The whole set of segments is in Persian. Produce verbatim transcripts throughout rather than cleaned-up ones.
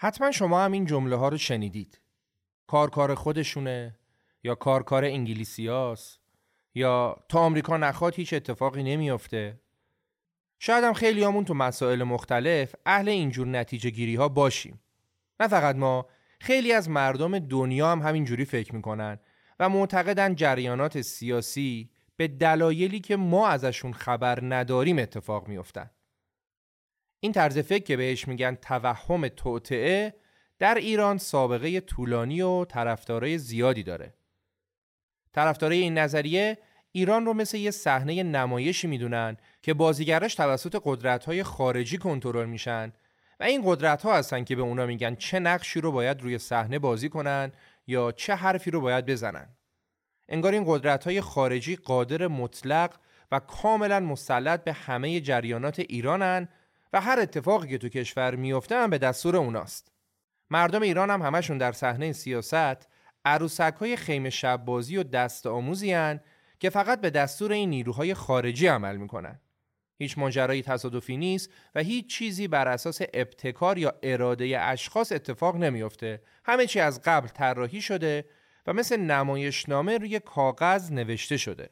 حتما شما هم این جمله ها رو شنیدید. کار کار خودشونه، یا کار کار انگلیسیاست، یا تا آمریکا نخواد هیچ اتفاقی نمیافته. شاید هم خیلی همون تو مسائل مختلف اهل اینجور نتیجه گیری ها باشیم. نه فقط ما، خیلی از مردم دنیا هم همینجوری فکر میکنن و معتقدن جریانات سیاسی به دلایلی که ما ازشون خبر نداریم اتفاق میافتن. این طرز فکر که بهش میگن توهم توطئه در ایران سابقه طولانی و طرفدارای زیادی داره. طرفدارای این نظریه ایران رو مثل یه صحنه نمایشی میدونن که بازیگراش توسط قدرت‌های خارجی کنترل میشن و این قدرت‌ها هستن که به اونا میگن چه نقشی رو باید روی صحنه بازی کنن یا چه حرفی رو باید بزنن. انگار این قدرت‌های خارجی قادر مطلق و کاملا مسلط به همه جریانات ایرانن و هر اتفاقی که تو کشور میفته هم به دستور اوناست. مردم ایران هم همشون در صحنه سیاست عروسک‌های خیمه شب بازی و دست آموزی هن که فقط به دستور این نیروهای خارجی عمل میکنن. هیچ ماجرایی تصادفی نیست و هیچ چیزی بر اساس ابتکار یا اراده اشخاص اتفاق نمیفته. همه چی از قبل طراحی شده و مثل نمایشنامه روی کاغذ نوشته شده.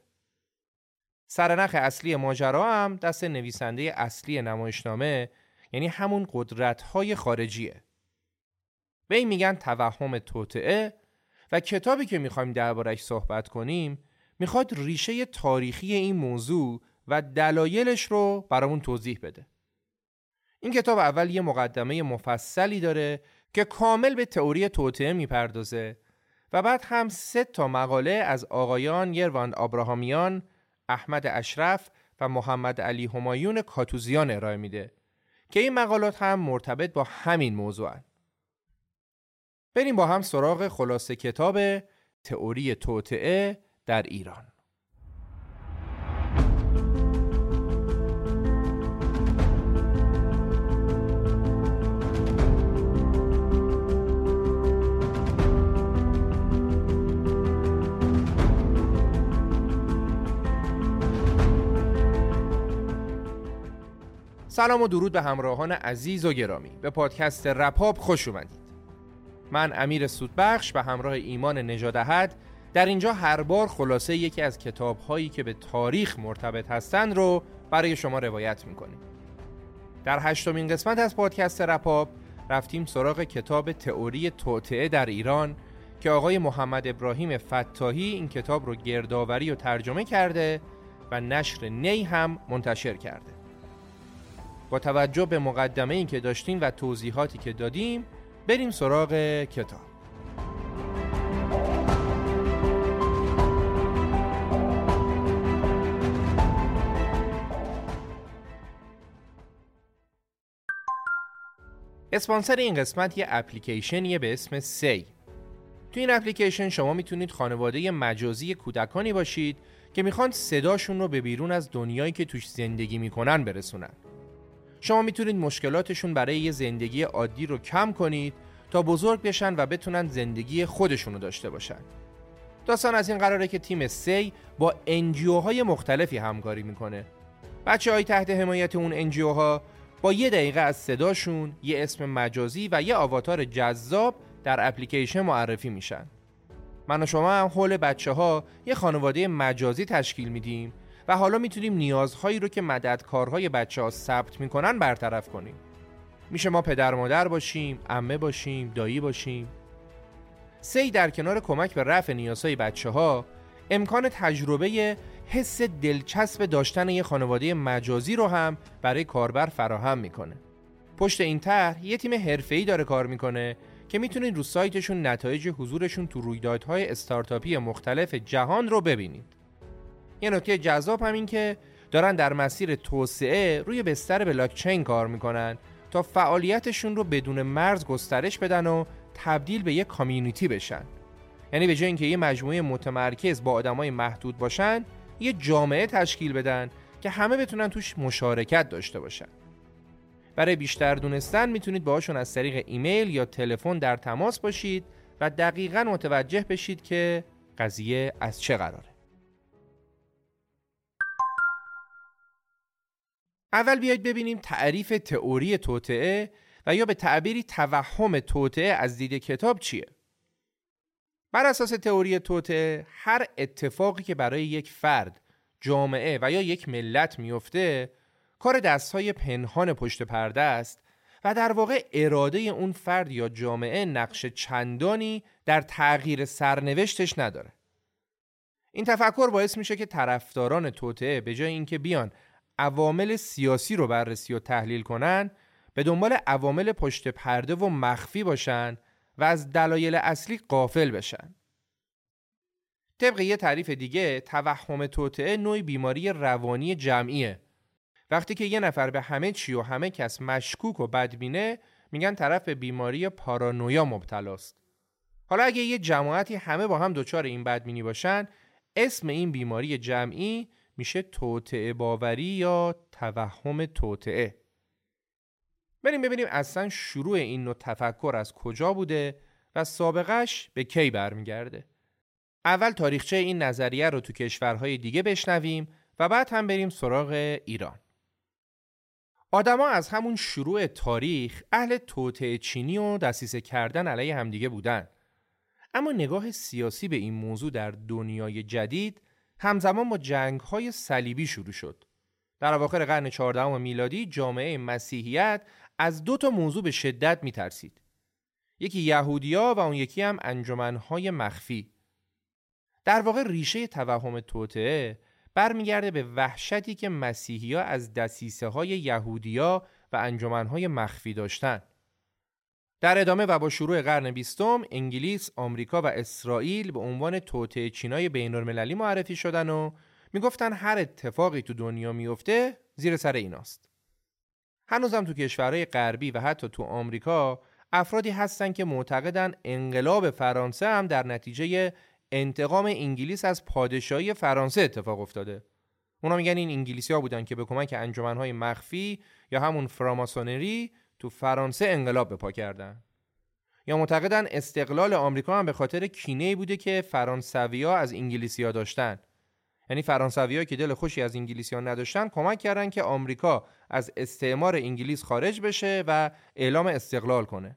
سرنخ اصلی ماجرا هم دست نویسنده اصلی نمایشنامه، یعنی همون قدرت‌های خارجیه. به این میگن توهم توطئه و کتابی که میخوایم درباره‌اش صحبت کنیم میخواد ریشه تاریخی این موضوع و دلایلش رو برامون توضیح بده. این کتاب اول یه مقدمه مفصلی داره که کامل به تئوری توطئه میپردازه و بعد هم سه تا مقاله از آقایان یروان آبراهامیان، احمد اشرف و محمد علی همایون کاتوزیان ارائه میده که این مقالات هم مرتبط با همین موضوعن. بریم با هم سراغ خلاصه کتاب تئوری توطئه در ایران. سلام و درود به همراهان عزیز و گرامی. به پادکست رپاب خوش اومدید. من امیر سودبخش به همراه ایمان نژاداحد در اینجا هر بار خلاصه یکی از کتاب‌هایی که به تاریخ مرتبط هستن رو برای شما روایت می‌کنیم. در هشتمین قسمت از پادکست رپاب رفتیم سراغ کتاب تئوری توطئه در ایران که آقای محمد ابراهیم فتاحی این کتاب رو گردآوری و ترجمه کرده و نشر نی هم منتشر کرده. با توجه به مقدمه‌ای که داشتیم و توضیحاتی که دادیم بریم سراغ کتاب. اسپانسر این قسمت یه اپلیکیشنیه به اسم سی. تو این اپلیکیشن شما میتونید خانواده مجازی کودکانی باشید که میخوان صداشون رو به بیرون از دنیایی که توش زندگی میکنن برسونن. شما میتونید مشکلاتشون برای یه زندگی عادی رو کم کنید تا بزرگ بشن و بتونن زندگی خودشونو داشته باشن. داستان از این قراره که تیم سی با انجیوهای مختلفی همکاری میکنه. بچه‌های تحت حمایت اون انجیوها با یه دقیقه از صداشون یه اسم مجازی و یه آواتار جذاب در اپلیکیشن معرفی میشن. من و شما هم حول بچه‌ها یه خانواده مجازی تشکیل میدیم و حالا میتونیم نیازهایی رو که مددکارهای بچه‌ها ثبت میکنن برطرف کنیم. میشه ما پدر مادر باشیم، عمه باشیم، دایی باشیم. سی در کنار کمک به رفع نیازهای بچه‌ها امکان تجربه حس دلچسب داشتن یه خانواده مجازی رو هم برای کاربر فراهم میکنه. پشت این طرح یه تیم حرفه‌ای داره کار میکنه که میتونید رو سایتشون نتایج حضورشون تو رویدادهای استارتاپی مختلف جهان رو ببینید. یه نکته جذاب همین که دارن در مسیر توسعه روی بستر بلاکچین کار میکنن تا فعالیتشون رو بدون مرز گسترش بدن و تبدیل به یه کامیونیتی بشن. یعنی به جای اینکه یه مجموعه متمرکز با آدمای محدود باشن، یه جامعه تشکیل بدن که همه بتونن توش مشارکت داشته باشن. برای بیشتر دونستن میتونید باهاشون از طریق ایمیل یا تلفن در تماس باشید و دقیقاً متوجه بشید که قضیه از چه قراره. اول بیایید ببینیم تعریف تئوری توطئه و یا به تعبیری توهم توطئه از دید کتاب چیه؟ بر اساس تئوری توطئه، هر اتفاقی که برای یک فرد، جامعه و یا یک ملت میفته کار دستهای پنهان پشت پرده است و در واقع اراده اون فرد یا جامعه نقش چندانی در تغییر سرنوشتش نداره. این تفکر باعث میشه که طرفداران توطئه به جای اینکه بیان عوامل سیاسی رو بررسی و تحلیل کنن، به دنبال عوامل پشت پرده و مخفی باشن و از دلایل اصلی غافل بشن. طبق یه تعریف دیگه، توهم توطئه نوعی بیماری روانی جمعیه. وقتی که یه نفر به همه چی و همه کس مشکوک و بدبینه، میگن طرف به بیماری پارانویا مبتلاست. حالا اگه یه جماعتی همه با هم دچار این بدبینی باشن، اسم این بیماری جمعی میشه توطئه باوری یا توهم توطئه. بریم ببینیم اصلا شروع این نوع تفکر از کجا بوده و سابقش به کی برمیگرده. اول تاریخچه این نظریه رو تو کشورهای دیگه بشنویم و بعد هم بریم سراغ ایران. آدما از همون شروع تاریخ اهل توطئه چینی و دسیسه کردن علیه همدیگه بودن. اما نگاه سیاسی به این موضوع در دنیای جدید همزمان با جنگ‌های صلیبی شروع شد. در اواخر قرن چهاردهم میلادی جامعه مسیحیت از دو تا موضوع به شدت می‌ترسید. یکی یهودی‌ها و اون یکی هم انجمن‌های مخفی. در واقع ریشه توهم توطئه برمیگرده به وحشتی که مسیحی‌ها از دسیسه‌های یهودی‌ها و انجمن‌های مخفی داشتن. در ادامه و با شروع قرن بیستم، انگلیس، آمریکا و اسرائیل به عنوان توطئه چینای بین‌المللی معرفی شدن و میگفتن هر اتفاقی تو دنیا میفته زیر سر ایناست. هنوزم تو کشورهای غربی و حتی تو آمریکا افرادی هستن که معتقدن انقلاب فرانسه هم در نتیجه انتقام انگلیس از پادشاهی فرانسه اتفاق افتاده. اونا میگن این انگلیسی‌ها بودن که به کمک انجمن‌های مخفی یا همون فراماسونری تو فرانسه انقلاب به پا کردن. یا معتقدن استقلال آمریکا هم به خاطر کینه‌ای بوده که فرانسوی‌ها از انگلیسی‌ها داشتن. یعنی فرانسوی‌ها که دل خوشی از انگلیسی‌ها نداشتن کمک کردن که آمریکا از استعمار انگلیس خارج بشه و اعلام استقلال کنه.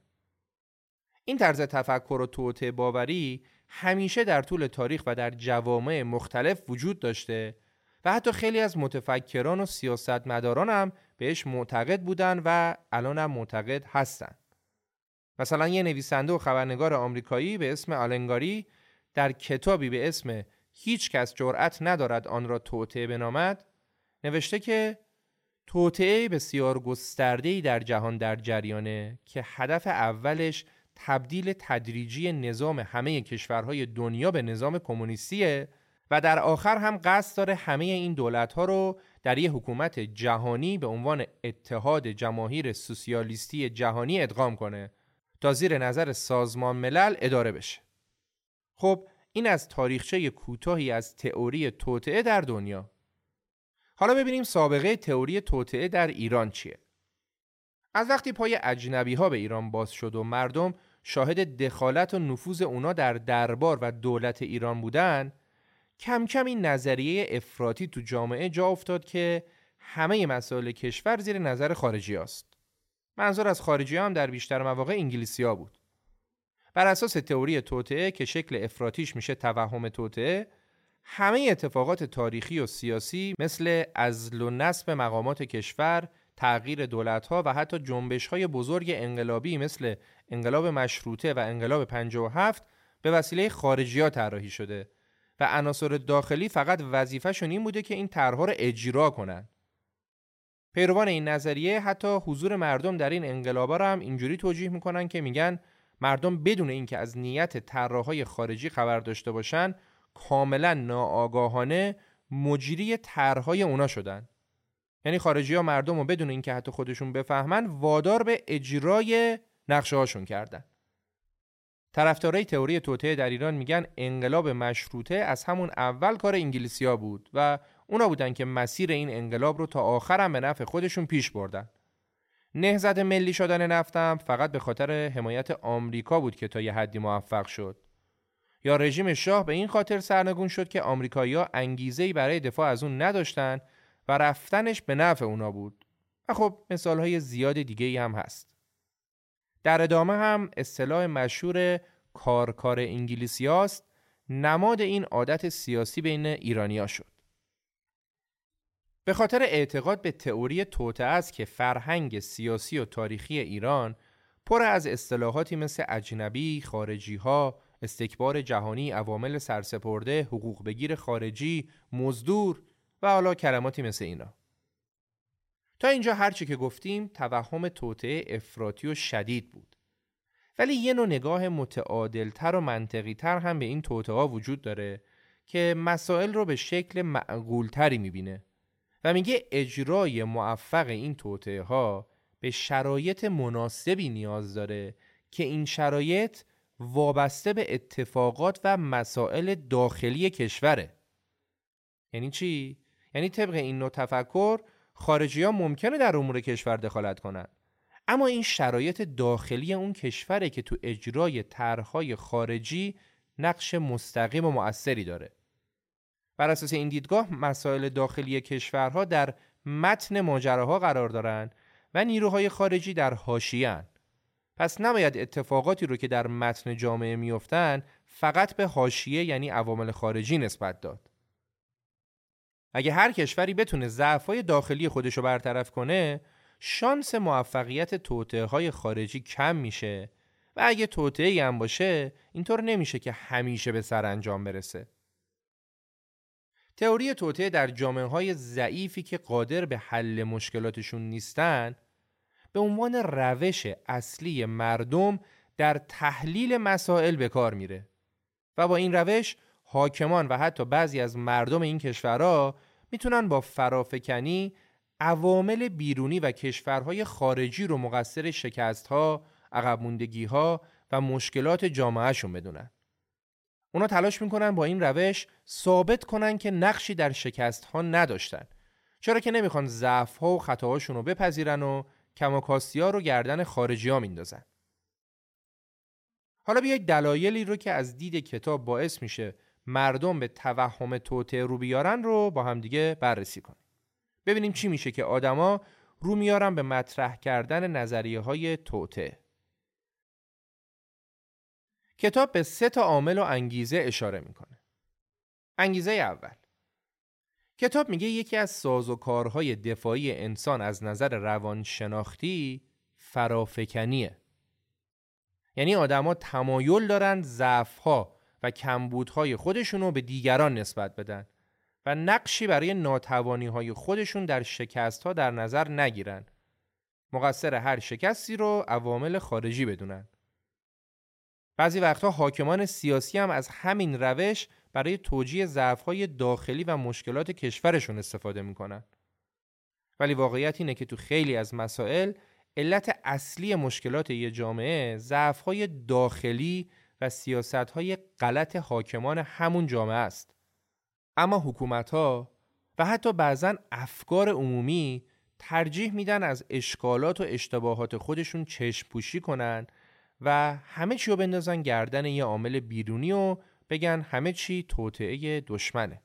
این طرز تفکر و توطئه باوری همیشه در طول تاریخ و در جوامع مختلف وجود داشته و حتی خیلی از متفکران و سیاستمداران هم بهش معتقد بودن و الان هم معتقد هستن. مثلا یه نویسنده و خبرنگار آمریکایی به اسم آلن گاری در کتابی به اسم هیچ کس جرأت ندارد آن را توطئه بنامد نوشته که توطئه بسیار گسترده‌ای در جهان در جریانه که هدف اولش تبدیل تدریجی نظام همه کشورهای دنیا به نظام کمونیستیه و در آخر هم قصد داره همه این دولت‌ها رو در یک حکومت جهانی به عنوان اتحاد جماهیر سوسیالیستی جهانی ادغام کنه تا زیر نظر سازمان ملل اداره بشه. خب این از تاریخچه کوتاهی از تئوری توطئه در دنیا. حالا ببینیم سابقه تئوری توطئه در ایران چیه. از وقتی پای اجنبی‌ها به ایران باز شد و مردم شاهد دخالت و نفوذ اونا در دربار و دولت ایران بودن، کم کم این نظریه افراطی تو جامعه جا افتاد که همه مسائل کشور زیر نظر خارجی است. منظور از خارجی هم در بیشتر مواقع انگلیسی ها بود. بر اساس تئوری توطئه که شکل افراطیش میشه توهم توطئه، همه اتفاقات تاریخی و سیاسی مثل عزل و نصب مقامات کشور، تغییر دولت‌ها و حتی جنبش‌های بزرگ انقلابی مثل انقلاب مشروطه و انقلاب پنجاه و هفت به وسیله خارجی‌ها طراحی شده و عناصر داخلی فقط وظیفه‌شون این بوده که این طرح‌ها رو اجرا کنن. پیروان این نظریه حتی حضور مردم در این انقلاب‌ها رو هم اینجوری توجیه می‌کنن که میگن مردم بدون اینکه از نیت طراح‌های خارجی خبر داشته باشن کاملا ناآگاهانه مجری طرح‌های اونا شدن. یعنی خارجی‌ها مردم رو بدون اینکه حتی خودشون بفهمن وادار به اجرای نقشه‌هاشون کردن. طرفدارای تئوری توطئه در ایران میگن انقلاب مشروطه از همون اول کار انگلیسی‌ها بود و اونا بودن که مسیر این انقلاب رو تا آخر هم به نفع خودشون پیش بردن. نهضت ملی شدن نفت هم فقط به خاطر حمایت آمریکا بود که تا یه حدی موفق شد. یا رژیم شاه به این خاطر سرنگون شد که آمریکایی‌ها انگیزه‌ای برای دفاع از اون نداشتن و رفتنش به نفع اونا بود. و خب مثالهای زیاد دیگه‌ای هم هست. در ادامه هم اصطلاح مشهور کارکار انگلیسیاست نماد این عادت سیاسی بین ایرانی‌ها شد. به خاطر اعتقاد به تئوری توطئه است که فرهنگ سیاسی و تاریخی ایران پر از اصطلاحاتی مثل اجنبی، خارجی‌ها، استکبار جهانی، عوامل سرسپرده، حقوق بگیر خارجی، مزدور و حالا کلماتی مثل اینا. تا اینجا هرچی که گفتیم توهم توطئه افراطی و شدید بود. ولی یه نوع نگاه متعادلتر و منطقی‌تر هم به این توطئه‌ها وجود داره که مسائل رو به شکل معقول‌تری می‌بینه و میگه اجرای موفق این توطئه‌ها به شرایط مناسبی نیاز داره که این شرایط وابسته به اتفاقات و مسائل داخلی کشوره. یعنی چی؟ یعنی طبق این نوع تفکر خارجی‌ها ممکنه در امور کشور دخالت کنن، اما این شرایط داخلی اون کشوره که تو اجرای طرح‌های خارجی نقش مستقیم و مؤثری داره. بر اساس این دیدگاه مسائل داخلی کشورها در متن ماجراها قرار دارن و نیروهای خارجی در حاشیه‌اند. پس نباید اتفاقاتی رو که در متن جامعه میافتن فقط به حاشیه یعنی عوامل خارجی نسبت داد. اگه هر کشوری بتونه ضعف‌های داخلی خودشو برطرف کنه، شانس موفقیت توطئه‌های خارجی کم میشه و اگه توطئه‌ای هم باشه اینطور نمیشه که همیشه به سرانجام برسه. تئوری توطئه در جامعه‌های ضعیفی که قادر به حل مشکلاتشون نیستن به عنوان روش اصلی مردم در تحلیل مسائل به کار میره و با این روش حاکمان و حتی بعضی از مردم این کشورها میتونن با فرافکنی عوامل بیرونی و کشورهای خارجی رو مقصر شکست‌ها، عقب موندگی‌ها و مشکلات جامعهشون بدونن. اونا تلاش میکنن با این روش ثابت کنن که نقشی در شکست‌ها نداشتن، چرا که نمیخوان ضعف‌ها و خطاهاشون رو بپذیرن و کماکاستی‌ها رو گردن خارجی‌ها میندازن. حالا بیایید دلایلی رو که از دید کتاب باعث میشه مردم به توهم توطئه رو بیارن رو با هم دیگه بررسی کنیم. ببینیم چی میشه که آدما رو میارن به مطرح کردن نظریه‌های توطئه. کتاب به سه تا عامل و انگیزه اشاره میکنه. انگیزه اول، کتاب میگه یکی از سازوکارهای دفاعی انسان از نظر روانشناختی فرافکنیه. یعنی آدما تمایل دارن ضعف‌ها و کمبودهای خودشونو به دیگران نسبت بدن و نقشی برای ناتوانی‌های خودشون در شکست‌ها در نظر نگیرن. مقصر هر شکستی رو عوامل خارجی بدونن. بعضی وقتها حاکمان سیاسی هم از همین روش برای توجیه ضعف‌های داخلی و مشکلات کشورشون استفاده میکنن. ولی واقعیت اینه که تو خیلی از مسائل علت اصلی مشکلات یه جامعه ضعف‌های داخلی و سیاست‌های غلط حاکمان همون جامعه است. اما حکومت‌ها و حتی بعضن افکار عمومی ترجیح میدن از اشکالات و اشتباهات خودشون چشم پوشی کنن و همه چی رو بندازن گردن یه عامل بیرونی و بگن همه چی توطئه دشمنه.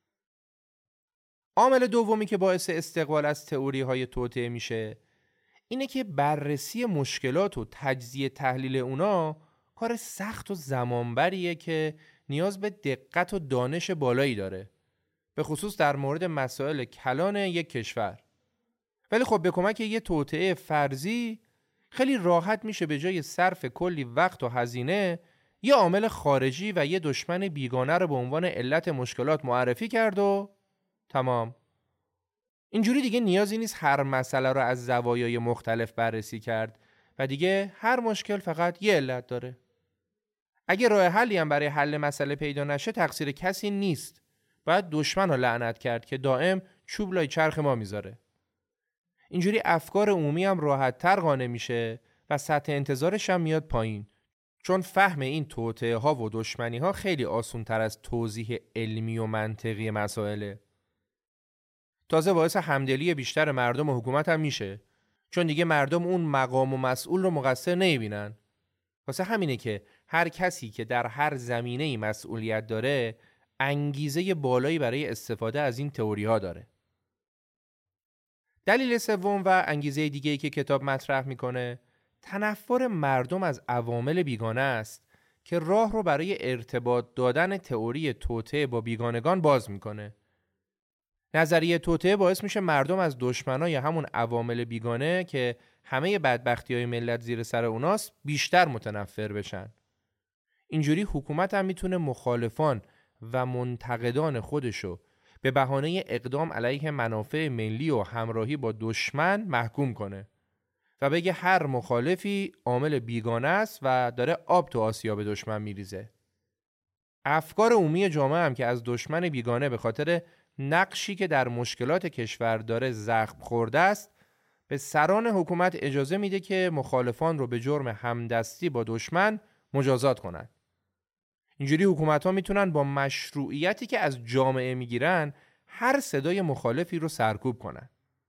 عامل دومی که باعث استقبال از تئوری‌های توطئه میشه اینه که بررسی مشکلات و تجزیه تحلیل اونا کار سخت و زمانبریه که نیاز به دقت و دانش بالایی داره، به خصوص در مورد مسائل کلان یک کشور. ولی خب به کمک یه توطئه فرضی خیلی راحت میشه به جای صرف کلی وقت و هزینه یه عامل خارجی و یه دشمن بیگانه رو به عنوان علت مشکلات معرفی کرد و تمام. اینجوری دیگه نیازی نیست هر مسئله رو از زوایای مختلف بررسی کرد و دیگه هر مشکل فقط یه علت داره. اگه راه حلی هم برای حل مسئله پیدا نشه تقصیر کسی نیست. باید دشمن رو لعنت کرد که دائم چوب لای چرخ ما میذاره. اینجوری افکار عمومی هم راحت تر قانع میشه و سطح انتظارش هم میاد پایین، چون فهم این توطئه ها و دشمنی ها خیلی آسون تر از توضیح علمی و منطقی مسائله. تازه باعث همدلی بیشتر مردم و حکومت هم میشه، چون دیگه مردم اون مقام و مسئول رو مقصر نمیبینن. واسه همینه که هر کسی که در هر زمینه‌ای مسئولیت داره انگیزه بالایی برای استفاده از این تئوری ها داره. دلیل سوم و انگیزه دیگه‌ای که کتاب مطرح میکنه تنفر مردم از عوامل بیگانه است که راه رو برای ارتباط دادن تئوری توطئه با بیگانگان باز میکنه. نظریه توطئه باعث میشه مردم از دشمنای همون عوامل بیگانه که همه بدبختی‌های ملت زیر سر اوناست بیشتر متنفر بشن. اینجوری حکومت هم میتونه مخالفان و منتقدان خودشو به بهانه اقدام علیه منافع ملی و همراهی با دشمن محکوم کنه و بگه هر مخالفی عامل بیگانه است و داره آب تو آسیاب دشمن میریزه. افکار عمومی جامعه هم که از دشمن بیگانه به خاطر نقشی که در مشکلات کشور داره زخم خورده است، به سران حکومت اجازه میده که مخالفان رو به جرم همدستی با دشمن مجازات کنند. اینجوری حکومت‌ها میتونن با مشروعیتی که از جامعه میگیرن هر صدای مخالفی رو سرکوب کنن.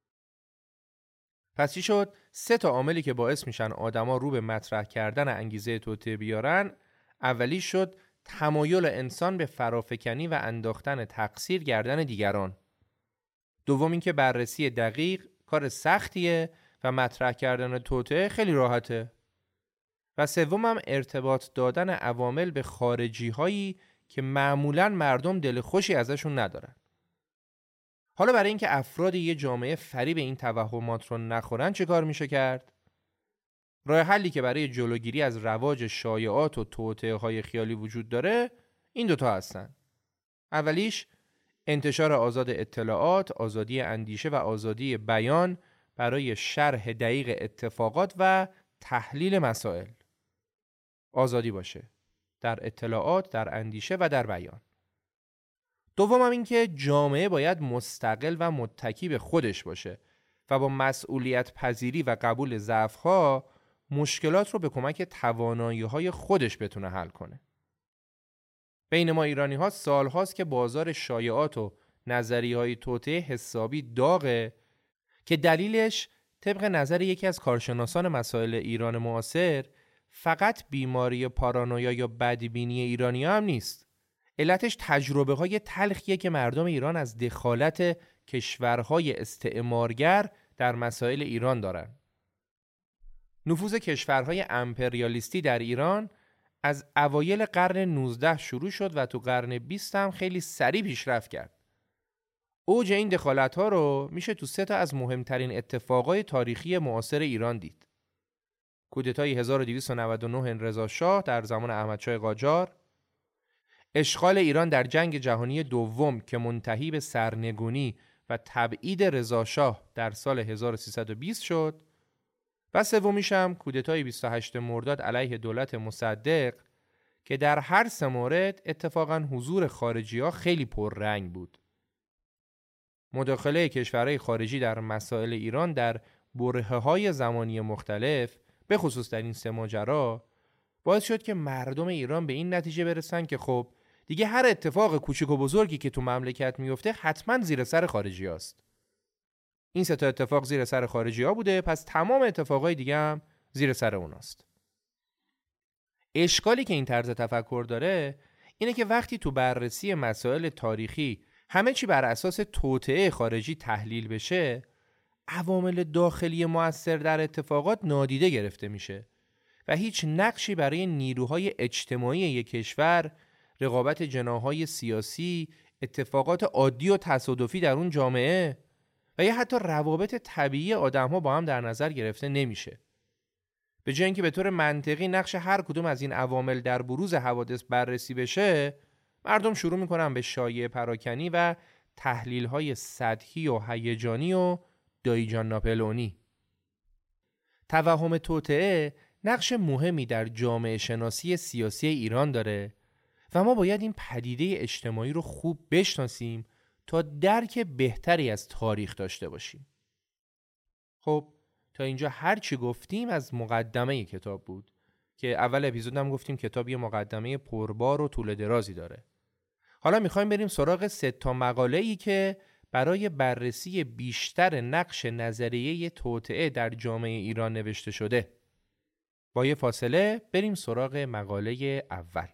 پس چی شد؟ سه تا عاملی که باعث میشن آدما رو به مطرح کردن انگیزه توطئه بیارن. اولی شد تمایل انسان به فرافکنی و انداختن تقصیر گردن دیگران. دوم این که بررسی دقیق کار سختیه و مطرح کردن توطئه خیلی راحته. و سوم هم ارتباط دادن عوامل به خارجی هایی که معمولاً مردم دل خوشی ازشون ندارن. حالا برای اینکه افراد یه جامعه فریب این توهمات رو نخورن چه کار میشه کرد؟ راه حلی که برای جلوگیری از رواج شایعات و توطئه های خیالی وجود داره این دوتا هستن. اولیش انتشار آزاد اطلاعات، آزادی اندیشه و آزادی بیان برای شرح دقیق اتفاقات و تحلیل مسائل. آزادی باشه در اطلاعات، در اندیشه و در بیان. دوم هم این که جامعه باید مستقل و متکی به خودش باشه و با مسئولیت پذیری و قبول ضعف‌ها مشکلات رو به کمک توانایی‌های خودش بتونه حل کنه. بین ما ایرانی‌ها سال‌هاست که بازار شایعات و نظریه‌های توطئه حسابی داغه که دلیلش طبق نظر یکی از کارشناسان مسائل ایران معاصر فقط بیماری پارانویا یا بدبینی ایرانی‌ها هم نیست. علتش تجربه های تلخیه که مردم ایران از دخالت کشورهای استعمارگر در مسائل ایران دارن. نفوذ کشورهای امپریالیستی در ایران از اوایل قرن نوزدهم شروع شد و تو قرن بیست هم خیلی سریع پیشرفت کرد. اوج این دخالت ها رو میشه تو سه تا از مهمترین اتفاقای تاریخی معاصر ایران دید. کودتای هزار و دویست و نود و نه رضا شاه در زمان احمدشاه قاجار، اشغال ایران در جنگ جهانی دوم که منتهی به سرنگونی و تبعید رضا شاه در سال هزار و سیصد و بیست شد و سومیش هم کودتای بیست و هشتم مرداد علیه دولت مصدق که در هر سه مورد اتفاقاً حضور خارجی‌ها خیلی پررنگ بود. مداخله کشورهای خارجی در مسائل ایران در برهه‌های زمانی مختلف به خصوص در این سه ماجرا باعث شد که مردم ایران به این نتیجه برسن که خب دیگه هر اتفاق کوچک و بزرگی که تو مملکت میفته حتما زیر سر خارجی هاست. این سه تا اتفاق زیر سر خارجی ها بوده، پس تمام اتفاقای دیگه هم زیر سر اوناست. اشکالی که این طرز تفکر داره اینه که وقتی تو بررسی مسائل تاریخی همه چی بر اساس توطئه خارجی تحلیل بشه، عوامل داخلی مؤثر در اتفاقات نادیده گرفته میشه و هیچ نقشی برای نیروهای اجتماعی یک کشور، رقابت جناح‌های سیاسی، اتفاقات عادی و تصادفی در اون جامعه و یا حتی روابط طبیعی آدم‌ها با هم در نظر گرفته نمیشه. به جای اینکه به طور منطقی نقش هر کدوم از این عوامل در بروز حوادث بررسی بشه، مردم شروع میکنن به شایعه پراکنی و تحلیل‌های سطحی و هیجانی و دایجان ناپلئونی. توهم توطئه نقش مهمی در جامعه شناسی سیاسی ایران داره و ما باید این پدیده اجتماعی رو خوب بشناسیم تا درک بهتری از تاریخ داشته باشیم. خب تا اینجا هر چی گفتیم از مقدمه کتاب بود که اول اپیزودم گفتیم کتاب یه مقدمه پربار و طول درازی داره. حالا میخوایم بریم سراغ سه تا مقاله‌ای که برای بررسی بیشتر نقش نظریه توطئه در جامعه ایران نوشته شده. با یه فاصله بریم سراغ مقاله اول.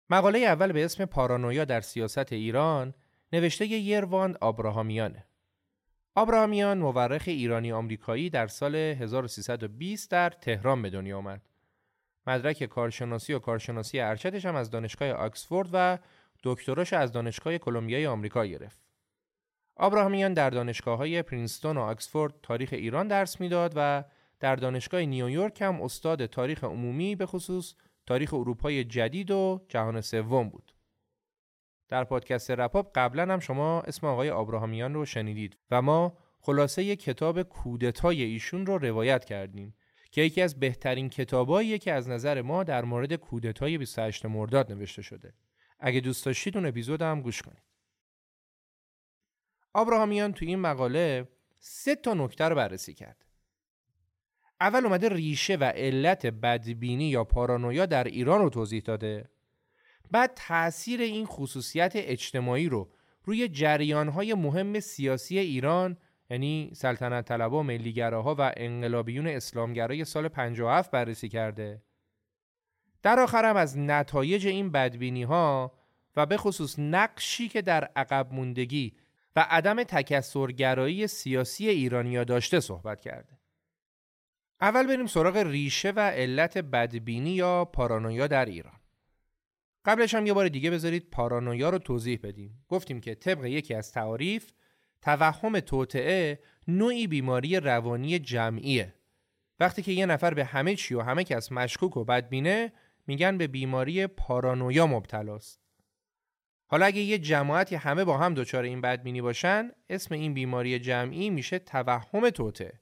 مقاله اول به اسم پارانویا در سیاست ایران نوشته ی یرواند آبراهامیانه. آبراهامیان مورخ ایرانی آمریکایی در سال هزار و سیصد و بیست در تهران به دنیا آمد. مدرک کارشناسی و کارشناسی ارشدش هم از دانشگاه آکسفورد و دکتراش از دانشگاه کلمبیای آمریکا گرفت. آبراهامیان در دانشگاه‌های پرینستون و آکسفورد تاریخ ایران درس میداد و در دانشگاه نیویورک هم استاد تاریخ عمومی به خصوص تاریخ اروپای جدید و جهان سوم بود. در پادکست رپاب قبلا هم شما اسم آقای آبراهامیان رو شنیدید و ما خلاصه یک کتاب کودتای ایشون رو روایت کردیم که یکی از بهترین کتاباییه که از نظر ما در مورد کودتای بیست و هشتم مرداد نوشته شده. اگه دوست داشتید اون اپیزود هم گوش کنید. آبراهامیان تو این مقاله سه تا نکته رو بررسی کرد. اول اومده ریشه و علت بدبینی یا پارانویا در ایران رو توضیح داده. بعد تأثیر این خصوصیت اجتماعی رو روی جریان‌های مهم سیاسی ایران، یعنی سلطنت طلبها و ملیگراها و انقلابیون اسلامگرای سال پنجاه و هفت بررسی کرده. در آخر هم از نتایج این بدبینی‌ها و به خصوص نقشی که در عقب موندگی و عدم تکثرگرایی سیاسی ایرانیا داشته صحبت کرده. اول بریم سراغ ریشه و علت بدبینی یا پارانویا در ایران. قبلش هم یه بار دیگه بذارید پارانویا رو توضیح بدیم. گفتیم که طبق یکی از تعاریف توهم توطئه نوعی بیماری روانی جمعیه. وقتی که یه نفر به همه چی و همه کس مشکوک و بدبینه میگن به بیماری پارانویا مبتلاست. حالا اگه یه جماعتی همه با هم دچار این بدبینی باشن، اسم این بیماری جمعی میشه توهم توطئه.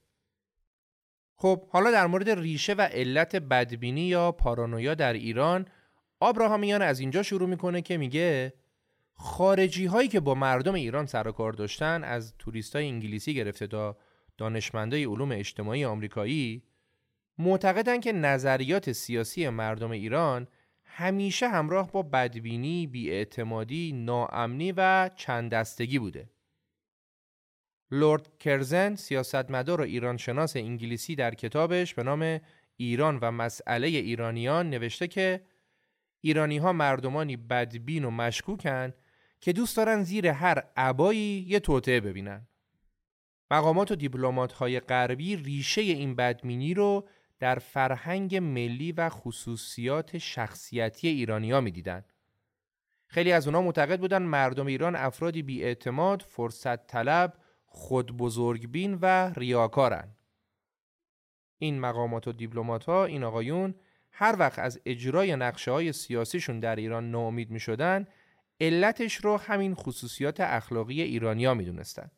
خب حالا در مورد ریشه و علت بدبینی یا پارانویا در ایران، آبراهامیان از اینجا شروع میکنه که میگه خارجی هایی که با مردم ایران سر و کار داشتن، از توریستای انگلیسی گرفته تا دانشمندای علوم اجتماعی آمریکایی، معتقدن که نظریات سیاسی مردم ایران همیشه همراه با بدبینی، بی‌اعتمادی، ناامنی و چند دستگی بوده. لورد کرزن، سیاستمدار و ایرانشناس انگلیسی، در کتابش به نام ایران و مسئله ایرانیان نوشته که ایرانی ها مردمانی بدبین و مشکوکن که دوست دارن زیر هر عبایی یه توطئه ببینن. مقامات و دیپلمات های غربی ریشه این بدبینی رو در فرهنگ ملی و خصوصیات شخصیتی ایرانی ها می دیدن. خیلی از اونا معتقد بودن مردم ایران افرادی بی‌اعتماد، فرصت طلب، خود بزرگبین و ریاکارن. این مقامات و دیپلمات ها، این آقایون، هر وقت از اجرای نقشه های سیاسیشون در ایران ناامید می شدن، علتش رو همین خصوصیات اخلاقی ایرانیا می دونستن.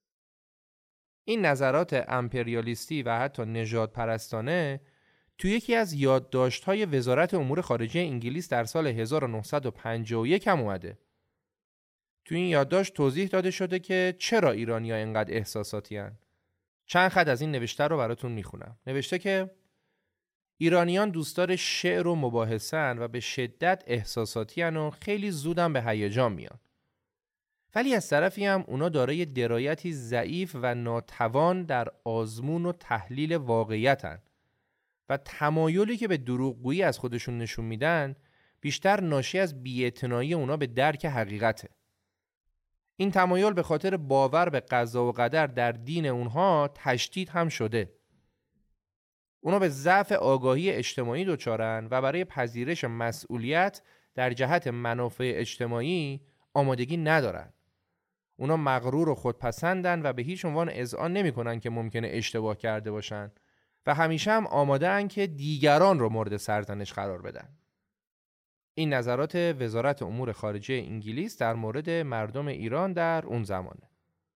این نظرات امپریالیستی و حتی نژاد پرستانه توی یکی از یادداشت‌های وزارت امور خارجه انگلیس در سال هزار و نهصد و پنجاه و یک هم اومده. توی این یادداشت توضیح داده شده که چرا ایرانی‌ها اینقدر احساساتی هن. چند خط از این نوشته رو براتون میخونم. نوشته که ایرانیان دوستدار شعر و مباحثه‌اند و به شدت احساساتی هن و خیلی زودم به هیجان میان. ولی از طرفی هم اونا دارای درایتی ضعیف و ناتوان در آزمون و تحلیل واقعیتن و تمایلی که به دروغگویی از خودشون نشون میدن بیشتر ناشی از بی‌اعتنایی اونا به درک حقیقته. این تمایل به خاطر باور به قضا و قدر در دین اونها تشدید هم شده. اونا به ضعف آگاهی اجتماعی دچارن و برای پذیرش مسئولیت در جهت منافع اجتماعی آمادگی ندارن. اونا مغرور و خودپسندن و به هیچ عنوان اذعان نمی‌کنن که ممکنه اشتباه کرده باشن و همیشه هم آماده ان که دیگران رو مورد سرزنش قرار بدن. این نظرات وزارت امور خارجه انگلیس در مورد مردم ایران در اون زمانه.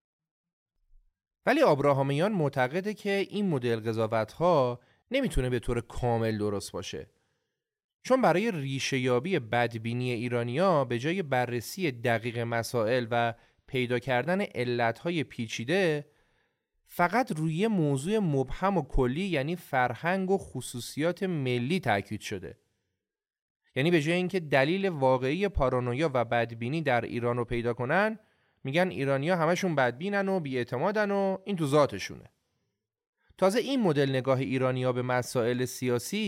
ولی آبراهامیان معتقده که این مدل قضاوت‌ها نمیتونه به طور کامل درست باشه. چون برای ریشه یابی بدبینی ایرانی‌ها به جای بررسی دقیق مسائل و پیدا کردن علت‌های پیچیده، فقط روی موضوع مبهم و کلی، یعنی فرهنگ و خصوصیات ملی تاکید شده. یعنی به جای اینکه دلیل واقعی پارانویا و بدبینی در ایران رو پیدا کنن، میگن ایرانی‌ها همشون بدبینن و بی‌اعتمادن و این تو ذاتشونه. تازه این مدل نگاه ایرانی‌ها به مسائل سیاسی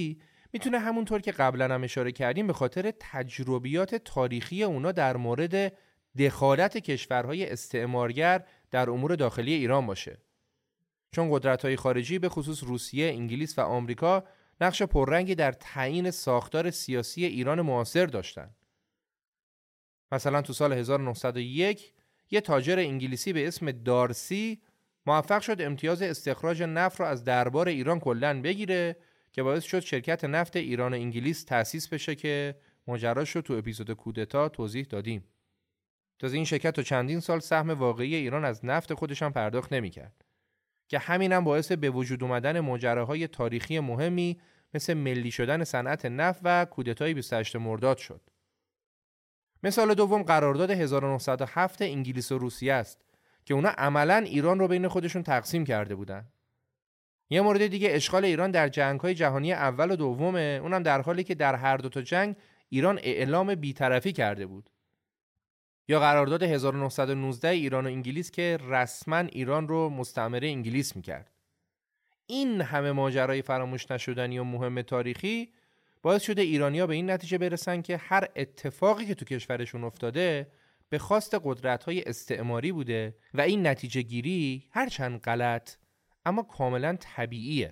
میتونه همونطور که قبلا هم اشاره کردیم به خاطر تجربیات تاریخی اونا در مورد دخالت کشورهای استعمارگر در امور داخلی ایران باشه. چون قدرت‌های خارجی به خصوص روسیه، انگلیس و آمریکا نقش پررنگی در تعیین ساختار سیاسی ایران معاصر داشتن. مثلا تو سال هزار و نهصد و یک یه تاجر انگلیسی به اسم دارسی موفق شد امتیاز استخراج نفت رو از دربار ایران کلاً بگیره که باعث شد شرکت نفت ایران و انگلیس تأسیس بشه که ماجراش رو تو اپیزود کودتا توضیح دادیم. تازه این شرکت تا چندین سال سهم واقعی ایران از نفت خودش هم پرداخت نمی‌کرد که همینم باعث به وجود اومدن ماجراهای تاریخی مهمی مثل ملی شدن صنعت نفت و کودتای بیست و هشتم مرداد شد. مثال دوم قرارداد هزار و نهصد و هفت انگلیس و روسیه است که اونا عملاً ایران رو بین خودشون تقسیم کرده بودن. یه مورد دیگه اشغال ایران در جنگ‌های جهانی اول و دومه، اونم در حالی که در هر دو تا جنگ ایران اعلام بی‌طرفی کرده بود. یا قرارداد هزار و نهصد و نوزده ایران و انگلیس که رسما ایران رو مستعمره انگلیس میکرد. این همه ماجرای فراموش نشدنی و مهم تاریخی باعث شده ایرانی‌ها به این نتیجه برسن که هر اتفاقی که تو کشورشون افتاده به خواست قدرت‌های استعماری بوده و این نتیجه گیری هرچند غلط اما کاملا طبیعیه.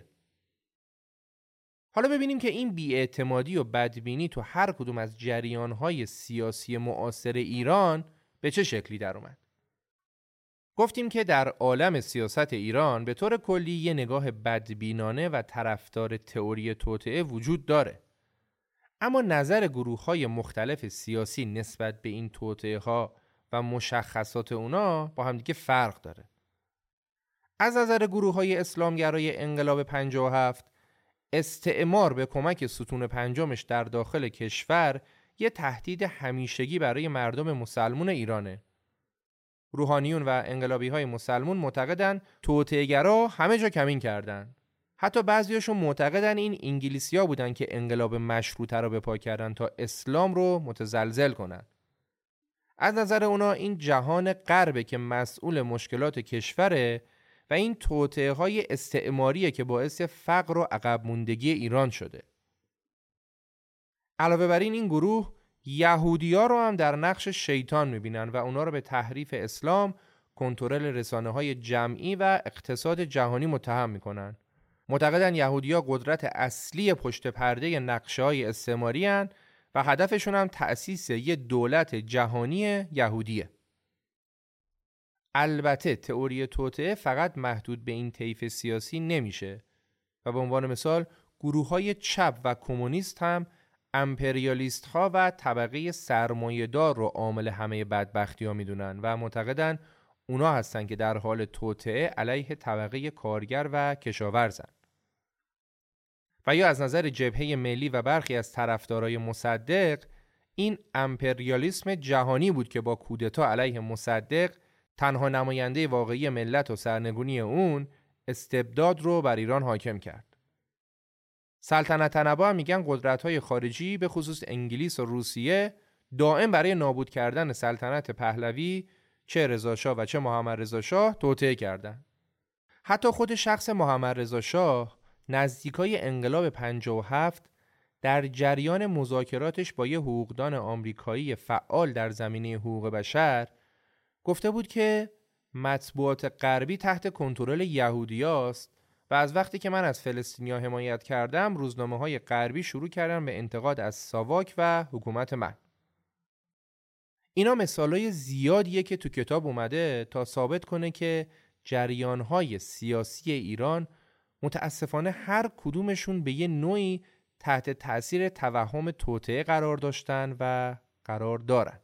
حالا ببینیم که این بی‌اعتمادی و بدبینی تو هر کدوم از جریان‌های سیاسی معاصر ایران به چه شکلی در اومد. گفتیم که در عالم سیاست ایران به طور کلی یه نگاه بدبینانه و طرفدار تئوری توطئه وجود داره. اما نظر گروه‌های مختلف سیاسی نسبت به این توطئه‌ها و مشخصات اونا با هم دیگه فرق داره. از نظر گروه‌های اسلامگرای انقلاب پنجاه و هفت، استعمار به کمک ستون پنجمش در داخل کشور یه تهدید همیشگی برای مردم مسلمون ایرانه. روحانیون و انقلابی‌های مسلمون معتقدن توطئه‌گرا همه جا کمین کردن. حتی بعضیاشون معتقدن این انگلیسی‌ها بودن که انقلاب مشروطه رو به پا کردن تا اسلام رو متزلزل کنن. از نظر اونا این جهان غربه که مسئول مشکلات کشوره و این توطئه‌های استعماریه که باعث فقر و عقب موندگی ایران شده. علاوه بر این این گروه یهودی‌ها رو هم در نقش شیطان می‌بینن و اونا رو به تحریف اسلام، کنترل رسانه‌های جمعی و اقتصاد جهانی متهم می‌کنن. معتقدن یهودی‌ها قدرت اصلی پشت پرده نقشه‌های استعماری هستند و هدفشون هم تأسیس یه دولت جهانی یهودیه. البته تئوری توطئه فقط محدود به این طیف سیاسی نمیشه و به عنوان مثال گروه‌های چپ و کمونیست هم امپریالیست ها و طبقه سرمایه‌دار رو عامل همه بدبختی‌ها میدونن و معتقدن اونا هستن که در حال توطئه علیه طبقه کارگر و کشاورزن. و یا از نظر جبهه ملی و برخی از طرفدارای مصدق، این امپریالیسم جهانی بود که با کودتا علیه مصدق، تنها نماینده واقعی ملت و سرنگونی اون، استبداد رو بر ایران حاکم کرد. سلطنت طلبا میگن قدرت‌های خارجی به خصوص انگلیس و روسیه دائم برای نابود کردن سلطنت پهلوی چه رضا شاه و چه محمد رضا شاه توطئه کردند. حتی خود شخص محمد رضا شاه نزدیکای انقلاب پنجاه و هفت در جریان مذاکراتش با یه حقوقدان آمریکایی فعال در زمینه حقوق بشر گفته بود که مطبوعات غربی تحت کنترل یهودیاست و از وقتی که من از فلسطینیا حمایت کردم روزنامه‌های غربی شروع کردن به انتقاد از ساواک و حکومت من. اینا مثالای زیادیه که تو کتاب اومده تا ثابت کنه که جریان‌های سیاسی ایران متاسفانه هر کدومشون به یه نوعی تحت تأثیر توهم توطئه قرار داشتن و قرار دارن.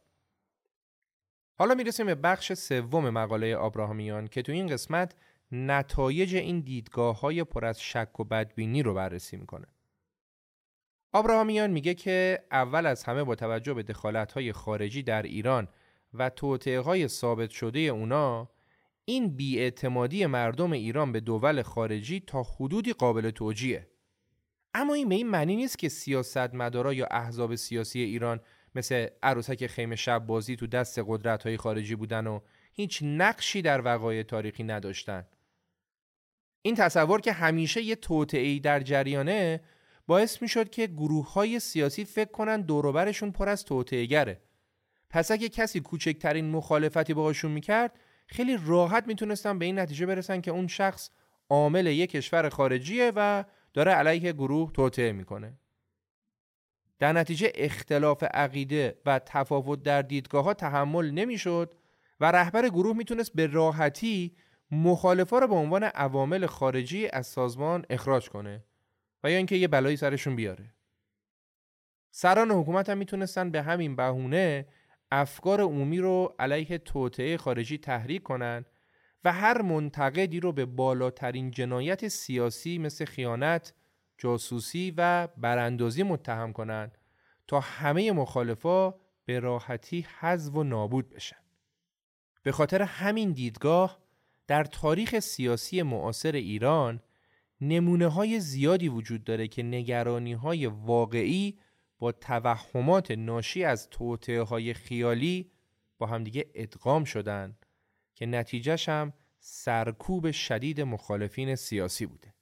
حالا میرسیم به بخش سوم مقاله آبراهامیان که تو این قسمت نتایج این دیدگاه‌های پر از شک و بدبینی رو بررسی میکنه. آبراهامیان میگه که اول از همه با توجه به دخالت‌های خارجی در ایران و توطئه‌های ثابت شده اونا، این بی‌اعتمادی مردم ایران به دول خارجی تا حدودی قابل توجیهه. اما این به این معنی نیست که سیاستمدارا یا احزاب سیاسی ایران مثل عروسک خیمه شب بازی تو دست قدرت‌های خارجی بودن و هیچ نقشی در وقایع تاریخی نداشتن. این تصور که همیشه یه توطئه‌ای در جریانه باعث میشد که گروه‌های سیاسی فکر کنن دور و برشون پر از توطئه‌گره. پس اگه کسی کوچکترین مخالفتی باهاشون میکرد، خیلی راحت میتونستن به این نتیجه برسن که اون شخص عامل یک کشور خارجیه و داره علیه گروه توطئه میکنه. در نتیجه اختلاف عقیده و تفاوت در دیدگاه‌ها تحمل نمیشد و رهبر گروه میتونست به راحتی مخالفا رو به عنوان عوامل خارجی از سازمان اخراج کنه و یا اینکه یه بلایی سرشون بیاره. سران حکومت هم میتونستن به همین بهونه افکار عمومی رو علیه توطئه خارجی تحریک کنن و هر منتقدی رو به بالاترین جنایت سیاسی مثل خیانت، جاسوسی و براندازی متهم کنن تا همه مخالفا به راحتی حذف و نابود بشن. به خاطر همین دیدگاه در تاریخ سیاسی معاصر ایران نمونه‌های زیادی وجود داره که نگرانی‌های واقعی با توهمات ناشی از توطئه‌های خیالی با همدیگه ادغام شدن که نتیجهش هم سرکوب شدید مخالفین سیاسی بوده.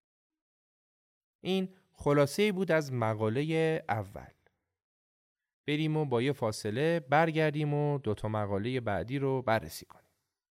این خلاصه‌ای بود از مقاله اول. بریم و با یه فاصله برگردیم و دوتا مقاله بعدی رو بررسی کنیم.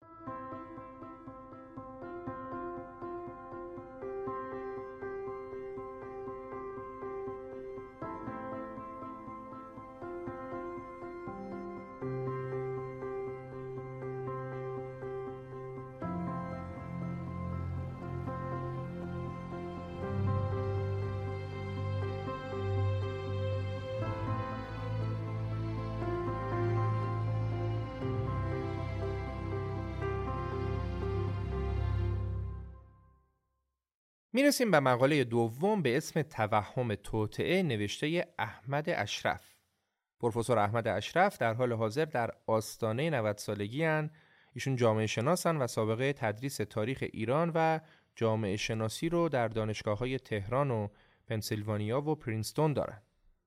میرسیم به مقاله دوم به اسم توهم توطئه نوشته احمد اشرف. پروفسور احمد اشرف در حال حاضر در آستانه نود سالگی هن. ایشون جامعه شناسن و سابقه تدریس تاریخ ایران و جامعه شناسی رو در دانشگاه‌های تهران و پنسیلوانیا و پرینستون دارن.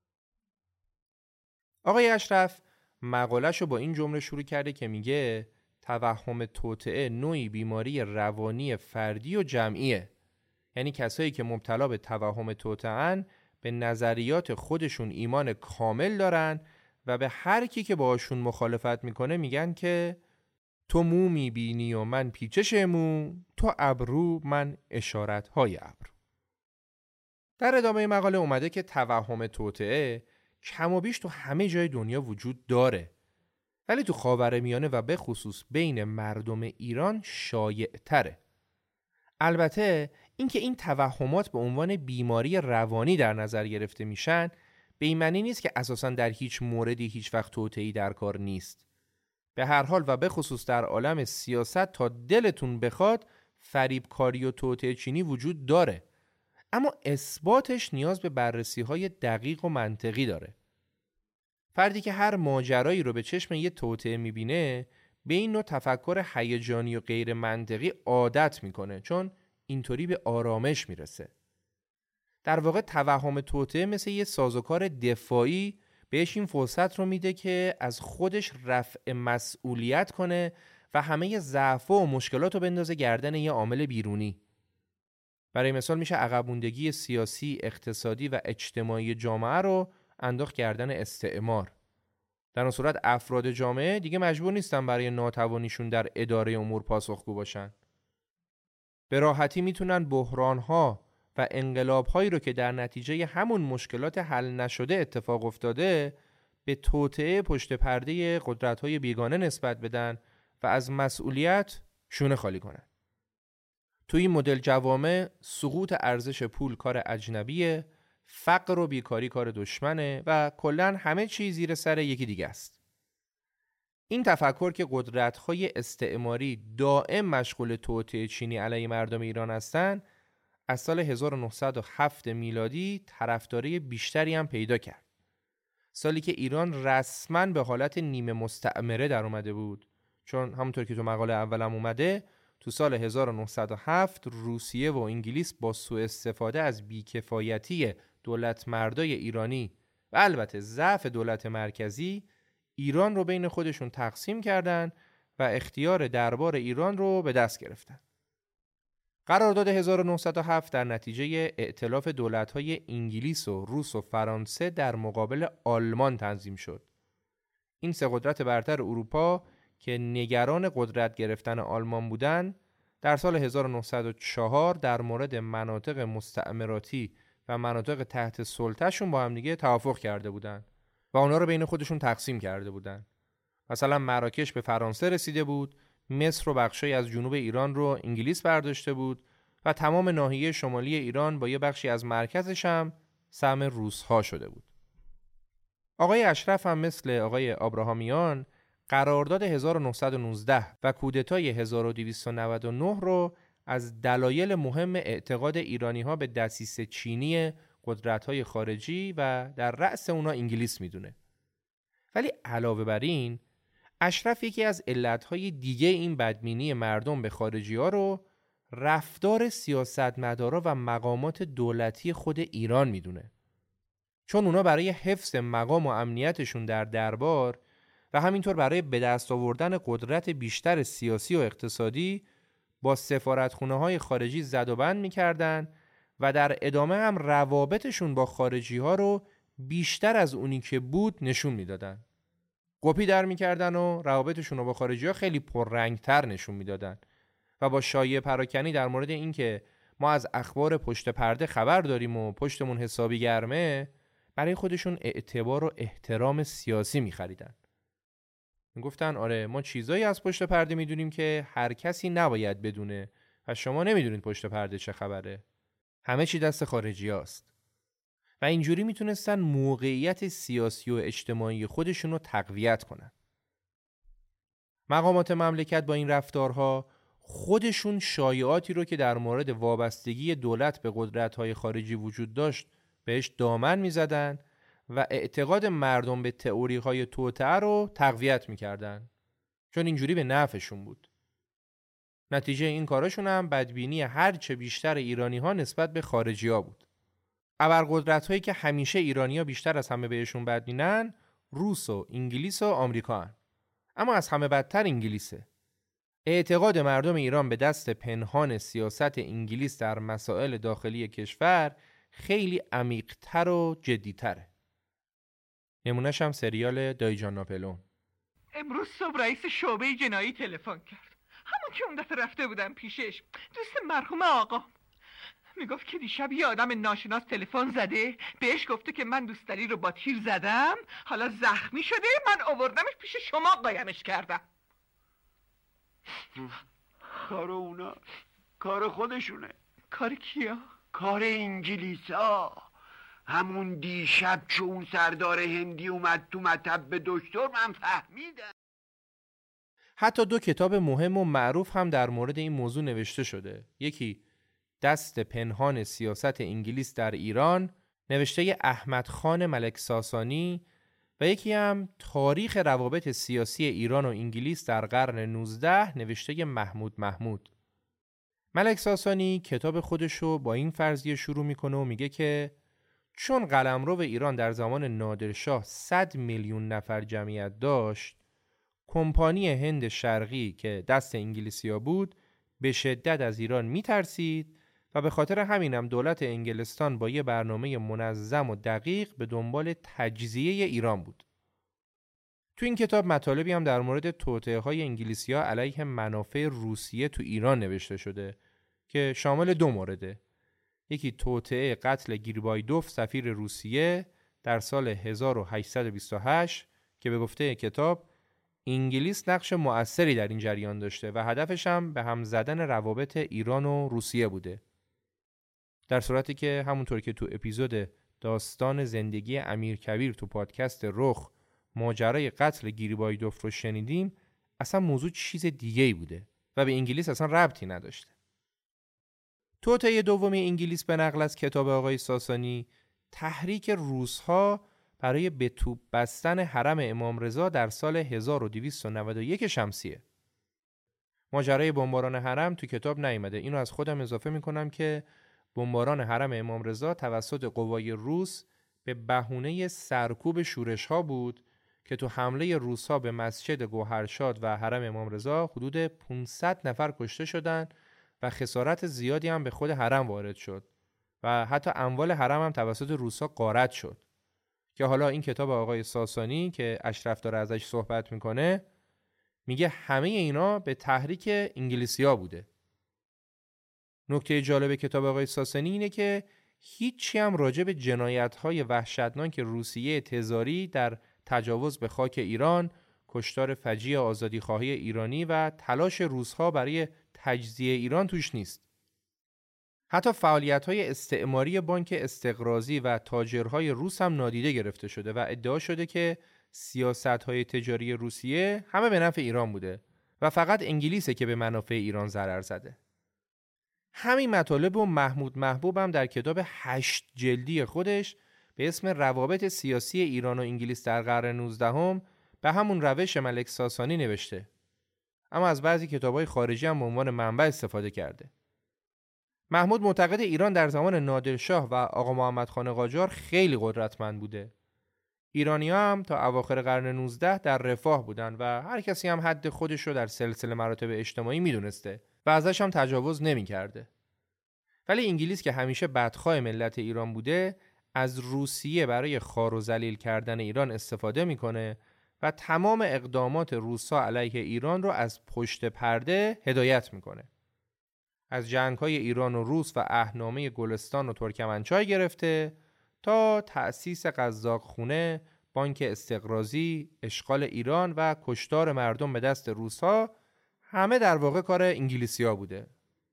آقای اشرف مقاله‌شو با این جمله شروع کرده که میگه توهم توطئه نوعی بیماری روانی فردی و جمعیه. یعنی کسایی که مبتلا به توهم توطئه‌اند به نظریات خودشون ایمان کامل دارن و به هر کی که باهاشون مخالفت میکنه میگن که تو مو میبینی و من پیچش مو، تو ابرو من اشارت های ابرو. در ادامه مقاله اومده که توهم توطئه کم و بیش تو همه جای دنیا وجود داره، ولی تو خاورمیانه و به خصوص بین مردم ایران شایع تره. البته اینکه این توهمات به عنوان بیماری روانی در نظر گرفته میشن به این معنی نیست که اساساً در هیچ موردی هیچ وقت توطئه‌ای در کار نیست. به هر حال و به خصوص در عالم سیاست تا دلتون بخواد فریبکاری و توطئه چینی وجود داره، اما اثباتش نیاز به بررسی‌های دقیق و منطقی داره. فردی که هر ماجرایی رو به چشم یه توطئه میبینه به این نوع تفکر هیجانی و غیر منطقی عادت میکنه، چون اینطوری به آرامش میرسه. در واقع توهم توطئه مثل یه سازوکار دفاعی بهش این فرصت رو میده که از خودش رفع مسئولیت کنه و همه ضعف و مشکلات رو بندازه گردن یه عامل بیرونی. برای مثال میشه عقب موندگی سیاسی، اقتصادی و اجتماعی جامعه رو انداخت گردن استعمار. در اون صورت افراد جامعه دیگه مجبور نیستن برای ناتوانیشون در اداره امور پاسخگو باشن. به راحتی میتونن بحران‌ها و انقلاب‌هایی رو که در نتیجه همون مشکلات حل نشده اتفاق افتاده به توطئه پشت پرده قدرت‌های بیگانه نسبت بدن و از مسئولیت شونه خالی کنن. تو این مدل جوامع سقوط ارزش پول کار اجنبیه، فقر و بیکاری کار دشمنه و کلاً همه چیز زیر سر یکی دیگه است. این تفکر که قدرت‌های استعماری دائم مشغول توطئه چینی علیه مردم ایران هستند، از سال هزار و نهصد و هفت میلادی طرفداری بیشتری هم پیدا کرد. سالی که ایران رسماً به حالت نیمه مستعمره در اومده بود، چون همونطور که تو مقاله اولم اومده تو سال هزار و نهصد و هفت روسیه و انگلیس با سوء استفاده از بیکفایتی دولت مردای ایرانی و البته ضعف دولت مرکزی ایران رو بین خودشون تقسیم کردن و اختیار دربار ایران رو به دست گرفتن. قرارداد هزار و نهصد و هفت در نتیجه ائتلاف دولت‌های انگلیس و روس و فرانسه در مقابل آلمان تنظیم شد. این سه قدرت برتر اروپا که نگران قدرت گرفتن آلمان بودند، در سال هزار و نهصد و چهار در مورد مناطق مستعمراتی و مناطق تحت سلطه‌شون با هم دیگه توافق کرده بودند و اونا رو بین خودشون تقسیم کرده بودند. مثلا مراکش به فرانسه رسیده بود، مصر و بخشی از جنوب ایران رو انگلیس برداشته بود و تمام ناحیه شمالی ایران با یه بخشی از مرکزش هم سهم روس‌ها شده بود. آقای اشرف هم مثل آقای آبراهامیان قرارداد هزار و نهصد و نوزده و کودتای هزار و دویست و نود و نه رو از دلایل مهم اعتقاد ایرانی‌ها به دسیسه چینی قدرت‌های خارجی و در رأس اونا انگلیس میدونه. ولی علاوه بر این، اشرف یکی از علتهای دیگه این بدبینی مردم به خارجی‌ها رو رفتار سیاستمدارا و مقامات دولتی خود ایران میدونه. چون اونا برای حفظ مقام و امنیتشون در دربار و همینطور برای به دست آوردن قدرت بیشتر سیاسی و اقتصادی با سفارتخونه‌های خارجی زد و بند می‌کردن و در ادامه هم روابطشون با خارجی‌ها رو بیشتر از اونی که بود نشون میدادن. قپی در می‌کردن و روابطشون رو با خارجی‌ها خیلی پررنگ‌تر نشون میدادن و با شایعه پراکنی در مورد این که ما از اخبار پشت پرده خبر داریم و پشتمون حسابی گرمه، برای خودشون اعتبار و احترام سیاسی می‌خریدن. میگفتن آره ما چیزایی از پشت پرده میدونیم که هر کسی نباید بدونه و شما نمیدونید پشت پرده چه خبره. همه چی دست خارجی هاست. و اینجوری میتونستن موقعیت سیاسی و اجتماعی خودشون رو تقویت کنن. مقامات مملکت با این رفتارها خودشون شایعاتی رو که در مورد وابستگی دولت به قدرت‌های خارجی وجود داشت بهش دامن میزدن و اعتقاد مردم به تئوری‌های توطئه رو تقویت می‌کردن، چون اینجوری به نفعشون بود. نتیجه این کاراشون هم بدبینی هر چه بیشتر ایرانی‌ها نسبت به خارجی‌ها بود. ابرقدرت‌هایی که همیشه ایرانی‌ها بیشتر از همه بهشون بدبینن، روس و انگلیس و آمریکا هن. اما از همه بدتر انگلیسه. اعتقاد مردم ایران به دست پنهان سیاست انگلیس در مسائل داخلی کشور خیلی عمیق‌تر و جدی‌تره. نمونه‌ش هم سریال دایجان ناپلئون. امروز صبح رئیس شعبه جنایی تلفن کرد، همون که اون دفعه رفته بودم پیشش، دوست مرحوم آقا. میگفت که دیشب یه آدم ناشناس تلفن زده، بهش گفته که من دوستداری رو با تیر زدم، حالا زخمی شده، من آوردمش پیش شما قایمش کردم. کار اونا، کار خودشونه. کار کیا؟ کار انگلیسا. همون دیشب که اون سردار هندی اومد تو مطب به دکتر من فهمیدم. حتی دو کتاب مهم و معروف هم در مورد این موضوع نوشته شده. یکی دست پنهان سیاست انگلیس در ایران نوشته احمد خان ملک ساسانی و یکی هم تاریخ روابط سیاسی ایران و انگلیس در قرن نوزدهم نوشته محمود محمود. ملک ساسانی کتاب خودشو با این فرضیه شروع میکنه و میگه که چون قلمرو ایران در زمان نادرشاه صد میلیون نفر جمعیت داشت، کمپانی هند شرقی که دست انگلیسی‌ها بود به شدت از ایران میترسید و به خاطر همینم دولت انگلستان با یه برنامه منظم و دقیق به دنبال تجزیه ایران بود. تو این کتاب مطالبی هم در مورد توطئه‌های انگلیسی‌ها علیه منافع روسیه تو ایران نوشته شده که شامل دو مورده. یکی توطئه قتل گریبایدوف سفیر روسیه در سال هزار و هشتصد و بیست و هشت که به گفته کتاب انگلیس نقش مؤثری در این جریان داشته و هدفش هم به هم زدن روابط ایران و روسیه بوده. در صورتی که همونطور که تو اپیزود داستان زندگی امیرکبیر تو پادکست رخ ماجرای قتل گریبایدوف رو شنیدیم، اصلا موضوع چیز دیگه‌ای بوده و به انگلیس اصلا ربطی نداشته. توطئه دومی انگلیس به نقل از کتاب آقای ساسانی تحریک روس‌ها برای به توپ بستن حرم امام رضا در سال هزار و دویست و نود و یک شمسیه. ماجرای بمباران حرم تو کتاب نیامده. اینو از خودم اضافه میکنم که بمباران حرم امام رضا توسط قوای روس به بهونه سرکوب شورش‌ها بود که تو حمله روس‌ها به مسجد گوهرشاد و حرم امام رضا حدود پانصد نفر کشته شدند و خسارت زیادی هم به خود حرم وارد شد و حتی اموال حرم هم توسط روس‌ها غارت شد که حالا این کتاب آقای ساسانی که اشرف داره ازش صحبت میکنه میگه همه اینا به تحریک انگلیسی‌ها بوده. نکته جالب کتاب آقای ساسانی اینه که هیچی هم راجع به جنایت‌های وحشتناک روسیه تزاری در تجاوز به خاک ایران، کشتار فجیع آزادیخواهی ایرانی و تلاش روس‌ها برای تجزیه ایران توش نیست. حتی فعالیت‌های استعماری بانک استقراضی و تاجرهای روس هم نادیده گرفته شده و ادعا شده که سیاست‌های تجاری روسیه همه به نفع ایران بوده و فقط انگلیسه که به منافع ایران ضرر زده. همین مطالب و محمود محبوب هم در کتاب هشت جلدی خودش به اسم روابط سیاسی ایران و انگلیس در قرن نوزدهم به همون روش ملک ساسانی نوشته، اما از بعضی کتاب‌های خارجی هم به عنوان منبع استفاده کرده. محمود معتقد ایران در زمان نادرشاه و آقا محمد خان قاجار خیلی قدرتمند بوده. ایرانی‌ها هم تا اواخر قرن نوزدهم در رفاه بودن و هر کسی هم حد خودش رو در سلسله مراتب اجتماعی میدونسته و ازش هم تجاوز نمی‌کرده. ولی انگلیس که همیشه بدخواه ملت ایران بوده، از روسیه برای خار و ذلیل کردن ایران استفاده میکنه و تمام اقدامات روسا علیه ایران رو از پشت پرده هدایت میکنه. از جنگ‌های ایران و روس و اهنامه گلستان و ترکمنچای گرفته تا تأسیس قزاقخونه، بانک استقراضی، اشغال ایران و کشتار مردم به دست روس‌ها، همه در واقع کار انگلیسی‌ها بوده.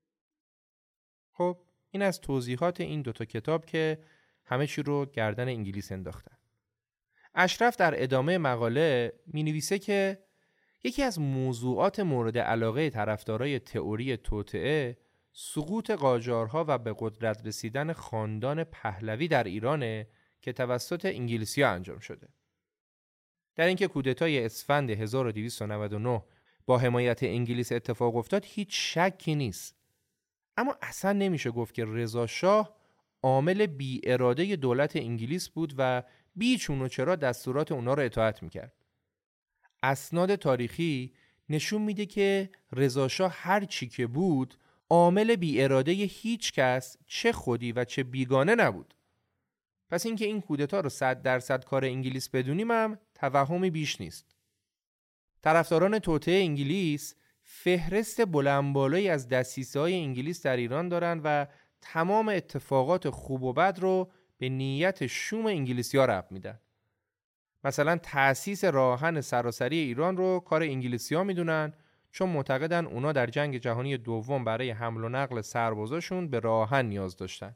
خب این از توضیحات این دوتا کتاب که همه چی رو گردن انگلیس انداختن. اشرف در ادامه مقاله می نویسه که یکی از موضوعات مورد علاقه طرفدارای تئوری توطئه سقوط قاجارها و به قدرت رسیدن خاندان پهلوی در ایرانه که توسط انگلیسی‌ها انجام شده. در اینکه کودتای اسفند هزار و دویست و نود و نه با حمایت انگلیس اتفاق افتاد هیچ شکی نیست. اما اصلا نمیشه گفت که رضا شاه عامل بی اراده دولت انگلیس بود و بی چون و چرا دستورات اونا رو اطاعت میکرد. اسناد تاریخی نشون میده که رضا شاه هر چی که بود عامل بی اراده هیچ کس چه خودی و چه بیگانه نبود. پس اینکه این کودتا رو صد درصد کار انگلیس بدونیم هم توهمی بیش نیست. طرفداران توطئه انگلیس فهرست بلندبالایی از دسیسه‌های انگلیس در ایران دارن و تمام اتفاقات خوب و بد رو به نیت شوم انگلیسی‌ها ربط میدن. مثلا تأسیس راهن سراسری ایران رو کار انگلیسی‌ها میدونن چون معتقدن اونا در جنگ جهانی دوم برای حمل و نقل سربازاشون به راهن نیاز داشتن.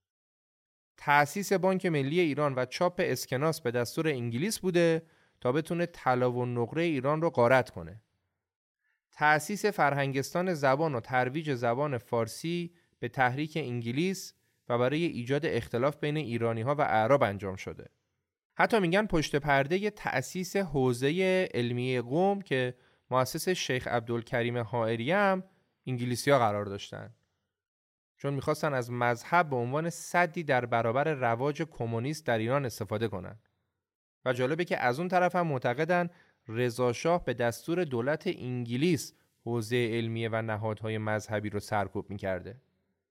تأسیس بانک ملی ایران و چاپ اسکناس به دستور انگلیس بوده تا بتونه طلا و نقره ایران رو غارت کنه. تأسیس فرهنگستان زبان و ترویج زبان فارسی به تحریک انگلیس و برای ایجاد اختلاف بین ایرانی‌ها و اعراب انجام شده. حتی میگن پشت پرده تأسیس حوزه علمیه قم که مؤسس شیخ عبدالکریم حائری هم انگلیسی‌ها قرار داشتن، چون میخواستن از مذهب به عنوان سدی در برابر رواج کمونیست در ایران استفاده کنن. و جالبه که از اون طرف هم معتقدن رضا شاه به دستور دولت انگلیس حوزه علمیه و نهادهای مذهبی رو سرکوب میکرده.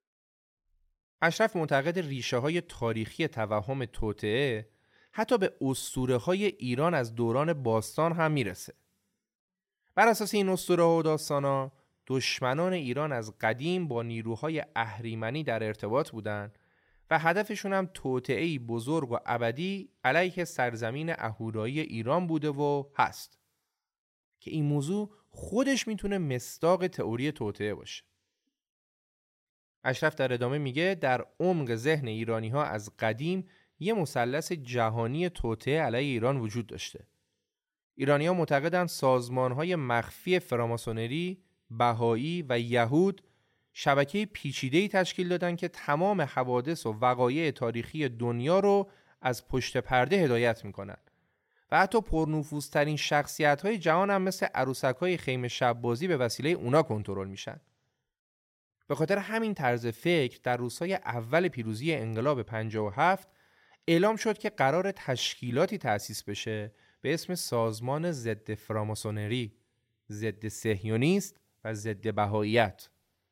اشرف معتقد ریشه های تاریخی توهم توطئه حتی به اسطوره‌های ایران از دوران باستان هم میرسه. بر اساس این اسطوره و داستانا دشمنان ایران از قدیم با نیروهای اهریمنی در ارتباط بودن و هدفشون هم توطئه‌ای بزرگ و ابدی علیه سرزمین اهورایی ایران بوده و هست که این موضوع خودش میتونه مصداق تئوری توطئه باشه. اشرف در ادامه میگه در عمق ذهن ایرانی‌ها از قدیم یه مثلث جهانی توطئه علیه ایران وجود داشته. ایرانی‌ها معتقدن سازمان‌های مخفی فراماسونری، بهایی و یهود شبکه پیچیده‌ای تشکیل دادن که تمام حوادث و وقایع تاریخی دنیا رو از پشت پرده هدایت میکنن و حتی پرنفوذترین شخصیت‌های جهان هم مثل عروسک‌های خیمه شب‌بازی به وسیله اونا کنترل میشن. به خاطر همین طرز فکر در روزهای اول پیروزی انقلاب پنجاه و هفت اعلام شد که قرار تشکیلاتی تأسیس بشه به اسم سازمان ضد فراماسونری، ضد صهیونیست و ضد بهاییت.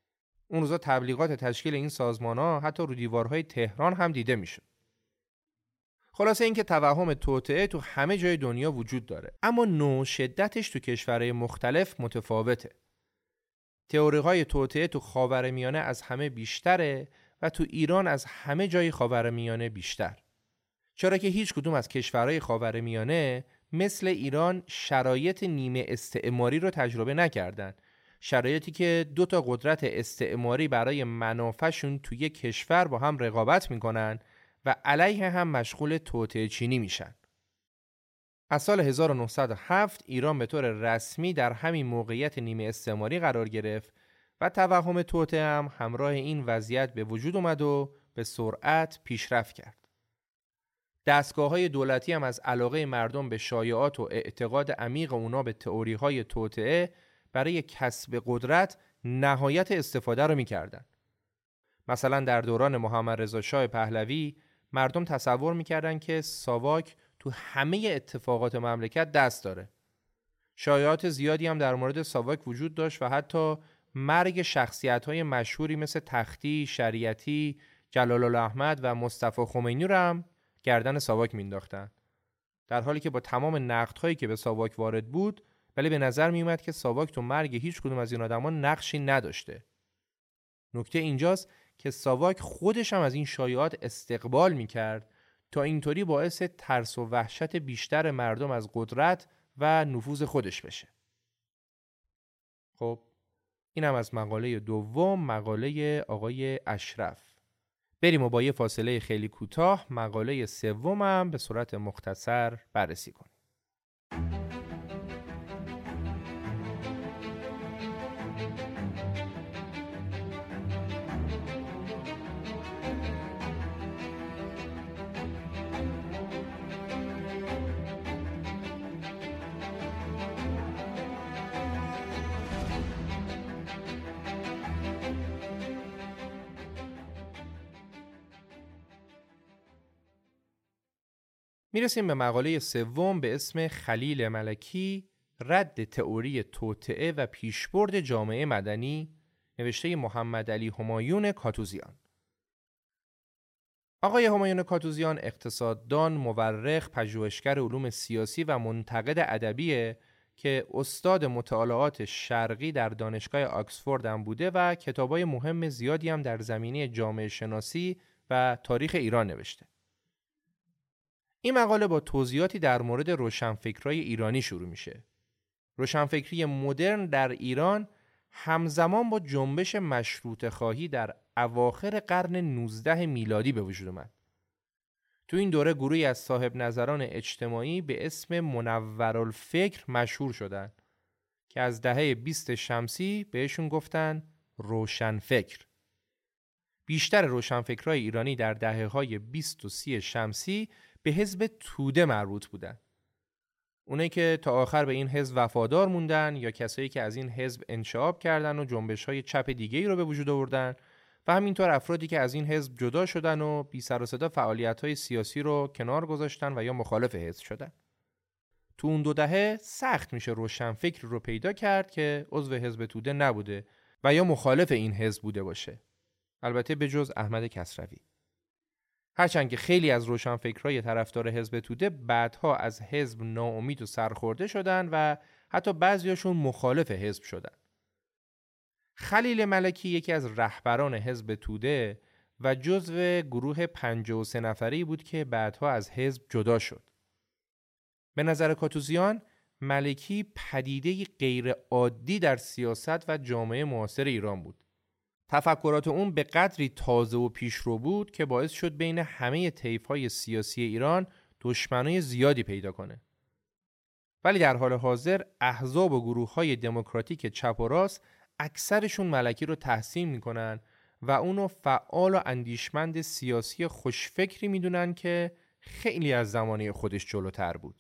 اون روزا تبلیغات تشکیل این سازمان‌ها حتی رو دیوارهای تهران هم دیده میشد. خلاصه اینکه توهم توطئه تو همه جای دنیا وجود داره، اما نوع شدتش تو کشورهای مختلف متفاوته. تئوری‌های توطئه تو خاورمیانه از همه بیشتره و تو ایران از همه جای خاورمیانه بیشتر. چرا که هیچ کدوم از کشورهای خاورمیانه مثل ایران شرایط نیمه استعماری رو تجربه نکردن. شرایطی که دو تا قدرت استعماری برای منافعشون توی کشور با هم رقابت میکنن و علیه هم مشغول توطئه چینی میشن. از سال هزار و نهصد و هفت ایران به طور رسمی در همین موقعیت نیمه استعماری قرار گرفت و توهم توطئه هم همراه این وضعیت به وجود اومد و به سرعت پیشرفت کرد. دستگاه‌های دولتی هم از علاقه مردم به شایعات و اعتقاد عمیق اونا به تئوری‌های توطئه برای کسب قدرت نهایت استفاده رو می‌کردن. مثلا در دوران محمد رضا شاه پهلوی مردم تصور می‌کردن که ساواک تو همه اتفاقات مملکت دست داره. شایعات زیادی هم در مورد ساواک وجود داشت و حتی مرگ شخصیت‌های مشهوری مثل تختی، شریعتی، جلال الاحمد و مصطفی خمینی رو هم گردن ساواک مینداختن. در حالی که با تمام نقدهایی که به ساواک وارد بود، ولی به نظر می اومد که ساواک تو مرگ هیچ کدوم از این آدما نقشی نداشته. نکته اینجاست که ساواک خودش هم از این شایعات استقبال میکرد تا اینطوری باعث ترس و وحشت بیشتر مردم از قدرت و نفوذ خودش بشه. خب اینم از مقاله دوم، مقاله آقای اشرف. بریم و با یه فاصله خیلی کوتاه مقاله سومم به صورت مختصر بررسی کنیم. میرسیم به مقاله سوم به اسم خلیل ملکی، رد تئوری توطئه و پیشبرد جامعه مدنی، نوشته محمد علی همایون کاتوزیان. آقای همایون کاتوزیان اقتصاددان، مورخ، پژوهشگر علوم سیاسی و منتقد ادبیه که استاد مطالعات شرقی در دانشگاه آکسفورد هم بوده و کتابای مهم زیادی هم در زمینه جامعه شناسی و تاریخ ایران نوشته. این مقاله با توضیحاتی در مورد روشنفکرای ایرانی شروع میشه. روشنفکری مدرن در ایران همزمان با جنبش مشروطه خواهی در اواخر قرن نوزدهم میلادی به وجود اومد. تو این دوره گروهی از صاحب نظران اجتماعی به اسم منورالفکر مشهور شدن که از دهه بیست شمسی بهشون گفتن روشنفکر. بیشتر روشنفکرای ایرانی در دهه‌های بیست و سی شمسی به حزب توده مربوط بودن. اونایی که تا آخر به این حزب وفادار موندن یا کسایی که از این حزب انشعاب کردن و جنبش‌های چپ دیگه‌ای رو به وجود آوردن و همینطور افرادی که از این حزب جدا شدن و بی سر و صدا فعالیت‌های سیاسی رو کنار گذاشتن و یا مخالف حزب شدن. تو اون دو دهه سخت میشه روشنفکر رو پیدا کرد که عضو حزب توده نبوده و یا مخالف این حزب بوده باشه. البته به جز احمد کسروی. هرچند که خیلی از روشنفکرای طرفدار حزب توده بعدها از حزب ناامید و سرخورده شدن و حتی بعضیاشون مخالف حزب شدن. خلیل ملکی یکی از رهبران حزب توده و جزو گروه پنجاه و سه نفری بود که بعدها از حزب جدا شد. به نظر کاتوزیان، ملکی پدیده غیر عادی در سیاست و جامعه معاصر ایران بود. تفکرات اون به قدری تازه و پیشرو بود که باعث شد بین همه طیف‌های سیاسی ایران دشمنای زیادی پیدا کنه. ولی در حال حاضر احزاب و گروه‌های دموکراتیک چپ و راست اکثرشون ملکی رو تحسین میکنن و اونو فعال و اندیشمند سیاسی خوشفکری میدونن که خیلی از زمانه خودش جلوتر بود.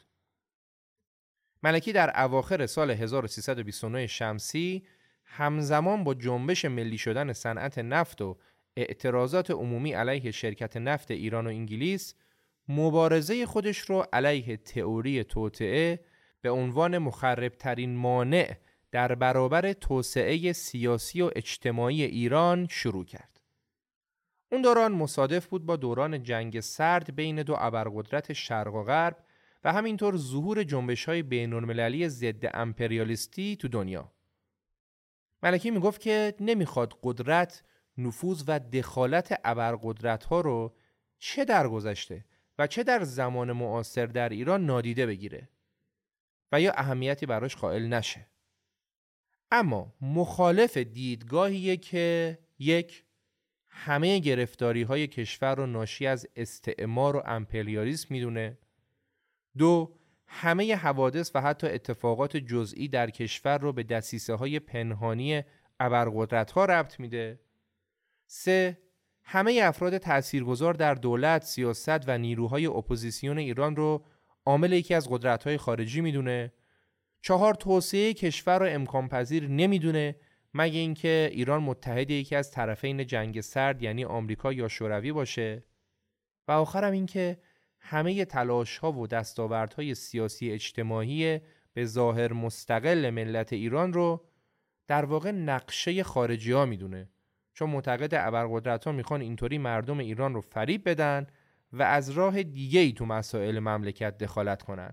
ملکی در اواخر سال هزار و سیصد و بیست و نه شمسی همزمان با جنبش ملی شدن صنعت نفت و اعتراضات عمومی علیه شرکت نفت ایران و انگلیس، مبارزه خودش رو علیه تئوری توطئه به عنوان مخربترین مانع در برابر توسعه سیاسی و اجتماعی ایران شروع کرد. اون دوران مصادف بود با دوران جنگ سرد بین دو ابرقدرت شرق و غرب و همینطور ظهور جنبش‌های بین‌المللی ضد امپریالیستی تو دنیا. ملکی میگفت که نمیخواد قدرت، نفوذ و دخالت ابرقدرت‌ها رو چه در گذشته و چه در زمان معاصر در ایران نادیده بگیره و یا اهمیتی براش قائل نشه. اما مخالف دیدگاهیه که یک، همه گرفتاری‌های کشور رو ناشی از استعمار و امپریالیسم میدونه. دو، همه حوادث و حتی اتفاقات جزئی در کشور رو به دسیسه‌های پنهانی ابرقدرت‌ها ربط میده. سه، همه افراد تأثیرگذار در دولت، سیاست و نیروهای اپوزیسیون ایران رو عامل یکی از قدرت‌های خارجی میدونه. چهار، توسعه کشور رو امکان پذیر نمیدونه مگه اینکه ایران متحد یکی از طرفین جنگ سرد یعنی آمریکا یا شوروی باشه. و آخرم این که همه تلاش‌ها و دستاوردهای سیاسی اجتماعی به ظاهر مستقل ملت ایران رو در واقع نقشه خارجی‌ها میدونه، چون معتقد ابرقدرت‌ها میخوان اینطوری مردم ایران رو فریب بدن و از راه دیگه‌ای تو مسائل مملکت دخالت کنن.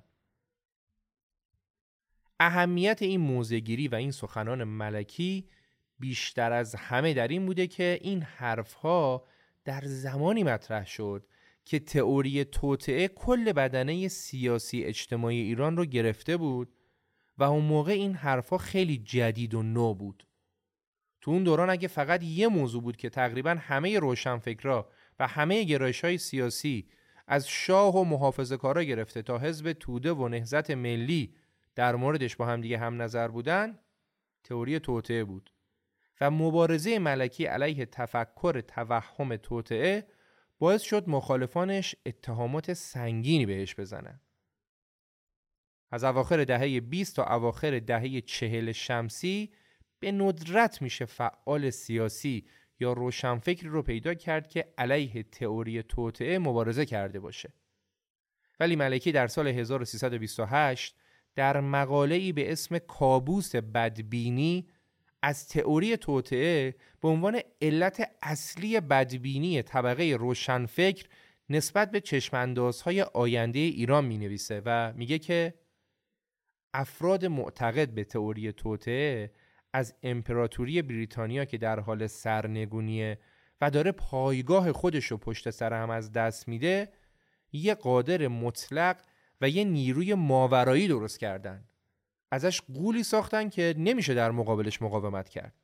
اهمیت این موضع‌گیری و این سخنان ملکی بیشتر از همه در این بوده که این حرف‌ها در زمانی مطرح شد که تئوری توطئه کل بدنه سیاسی اجتماعی ایران رو گرفته بود و اون موقع این حرف‌ها خیلی جدید و نو بود. تو اون دوران اگه فقط یه موضوع بود که تقریباً همه روشنفکرا و همه گرایش‌های سیاسی از شاه و محافظه‌کارا گرفته تا حزب توده و نهضت ملی در موردش با هم دیگه هم نظر بودن، تئوری توطئه بود و مبارزه ملکی علیه تفکر توهم توطئه باعث شد مخالفانش اتهامات سنگینی بهش بزنن. از اواخر دهه بیست تا اواخر دهه چهل شمسی به ندرت میشه فعال سیاسی یا روشنفکری رو پیدا کرد که علیه تئوری توطئه مبارزه کرده باشه. ولی ملکی در سال هزار و سیصد و بیست و هشت در مقاله‌ای به اسم کابوس بدبینی از تئوری توطئه به عنوان علت اصلی بدبینی طبقه روشنفکر نسبت به چشم‌اندازهای آینده ایران می‌نویسه و میگه که افراد معتقد به تئوری توطئه از امپراتوری بریتانیا که در حال سرنگونیه و داره پایگاه خودش رو پشت سر هم از دست میده، یه قادر مطلق و یه نیروی ماورایی درست کردن. ازش غولی ساختن که نمیشه در مقابلش مقاومت کرد.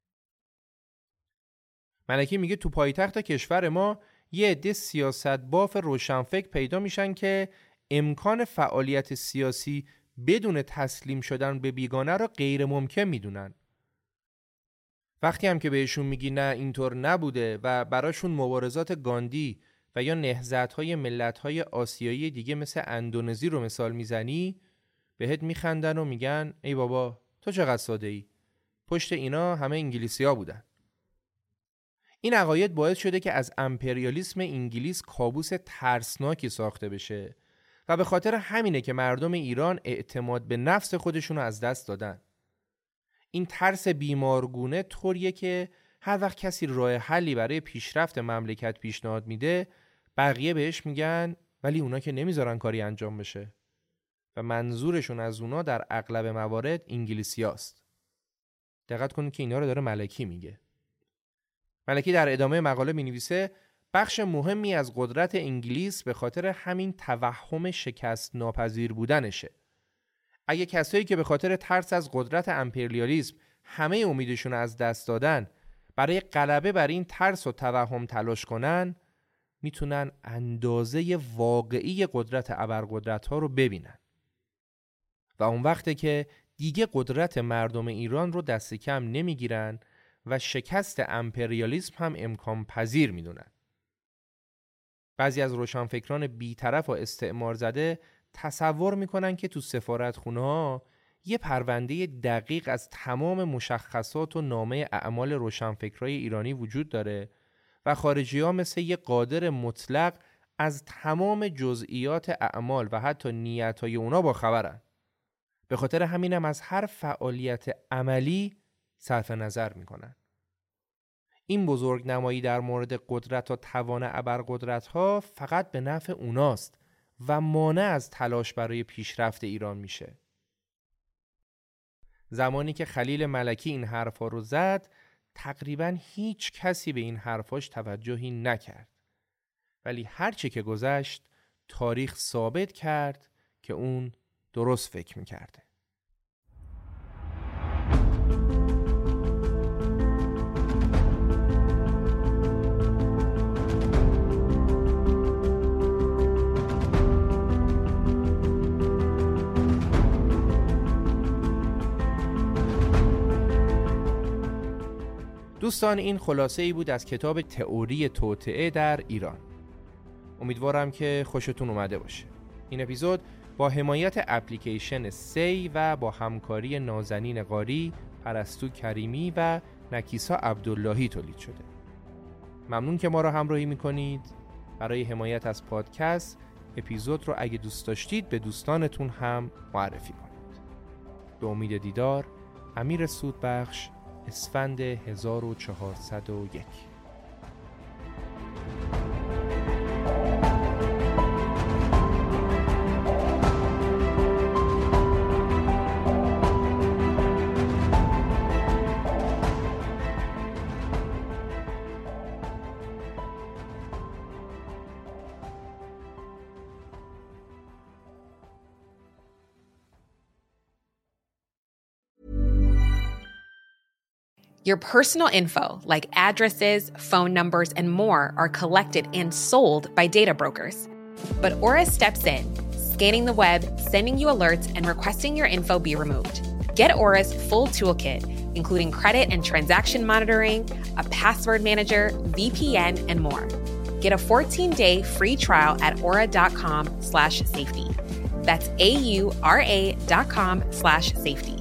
ملکی میگه تو پایتخت کشور ما یه عده سیاست باف روشنفکر پیدا میشن که امکان فعالیت سیاسی بدون تسلیم شدن به بیگانه را غیر ممکن میدونن. وقتی هم که بهشون میگی نه اینطور نبوده و براشون مبارزات گاندی و یا نهضت‌های ملت‌های آسیایی دیگه مثل اندونزی رو مثال میزنی، بهت میخندن و میگن ای بابا تو چقدر ساده ای، پشت اینا همه انگلیسی‌ها بودن. این عقاید باعث شده که از امپریالیسم انگلیس کابوس ترسناکی ساخته بشه و به خاطر همینه که مردم ایران اعتماد به نفس خودشون رو از دست دادن. این ترس بیمارگونه طوریه که هر وقت کسی راه حلی برای پیشرفت مملکت پیشنهاد میده، بقیه بهش میگن ولی اونا که نمیذارن کاری انجام بشه و منظورشون از اونا در اغلب موارد انگلیسیاست. دقت کنید که اینا رو داره ملکی میگه. ملکی در ادامه مقاله مینویسه بخش مهمی از قدرت انگلیس به خاطر همین توهم شکست ناپذیر بودنشه. اگه کسایی که به خاطر ترس از قدرت امپریالیسم همه امیدشون از دست دادن برای غلبه بر این ترس و توهم تلاش کنن، میتونن اندازه واقعی قدرت ابرقدرت‌ها رو ببینن و اون وقته که دیگه قدرت مردم ایران رو دست کم نمیگیرن و شکست امپریالیسم هم امکان پذیر میدونن. بعضی از روشنفکران بی‌طرف و استعمار زده تصور میکنن که تو سفارتخونه ها یه پرونده دقیق از تمام مشخصات و نامه اعمال روشنفکرای ایرانی وجود داره و خارجی ها مثل یه قادر مطلق از تمام جزئیات اعمال و حتی نیت‌های اونا با خبرن. به خاطر همینم از هر فعالیت عملی صرف نظر میکنن. این بزرگ نمایی در مورد قدرت و توان ابرقدرت‌ها فقط به نفع اوناست و مانع از تلاش برای پیشرفت ایران میشه. زمانی که خلیل ملکی این حرفا رو زد، تقریباً هیچ کسی به این حرفاش توجهی نکرد. ولی هرچی که گذشت، تاریخ ثابت کرد که اون درست فکر میکرده. دوستان، این خلاصه ای بود از کتاب تئوری توطئه در ایران. امیدوارم که خوشتون اومده باشه. این اپیزود با حمایت اپلیکیشن سی و با همکاری نازنین قاری، پرستو کریمی و نکیسا عبداللهی تولید شده. ممنون که ما را همراهی میکنید. برای حمایت از پادکست، اپیزود رو اگه دوست داشتید به دوستانتون هم معرفی کنید. به امید دیدار. امیر سودبخش، اسفند هزار و چهارصد و یک. Your personal info, like addresses, phone numbers, and more, are collected and sold by data brokers. But Aura steps in, scanning the web, sending you alerts, and requesting your info be removed. Get Aura's full toolkit, including credit and transaction monitoring, a password manager, V P N, and more. Get a fourteen-day free trial at aura.com slash safety. That's A-U-R-A dot com slash safety.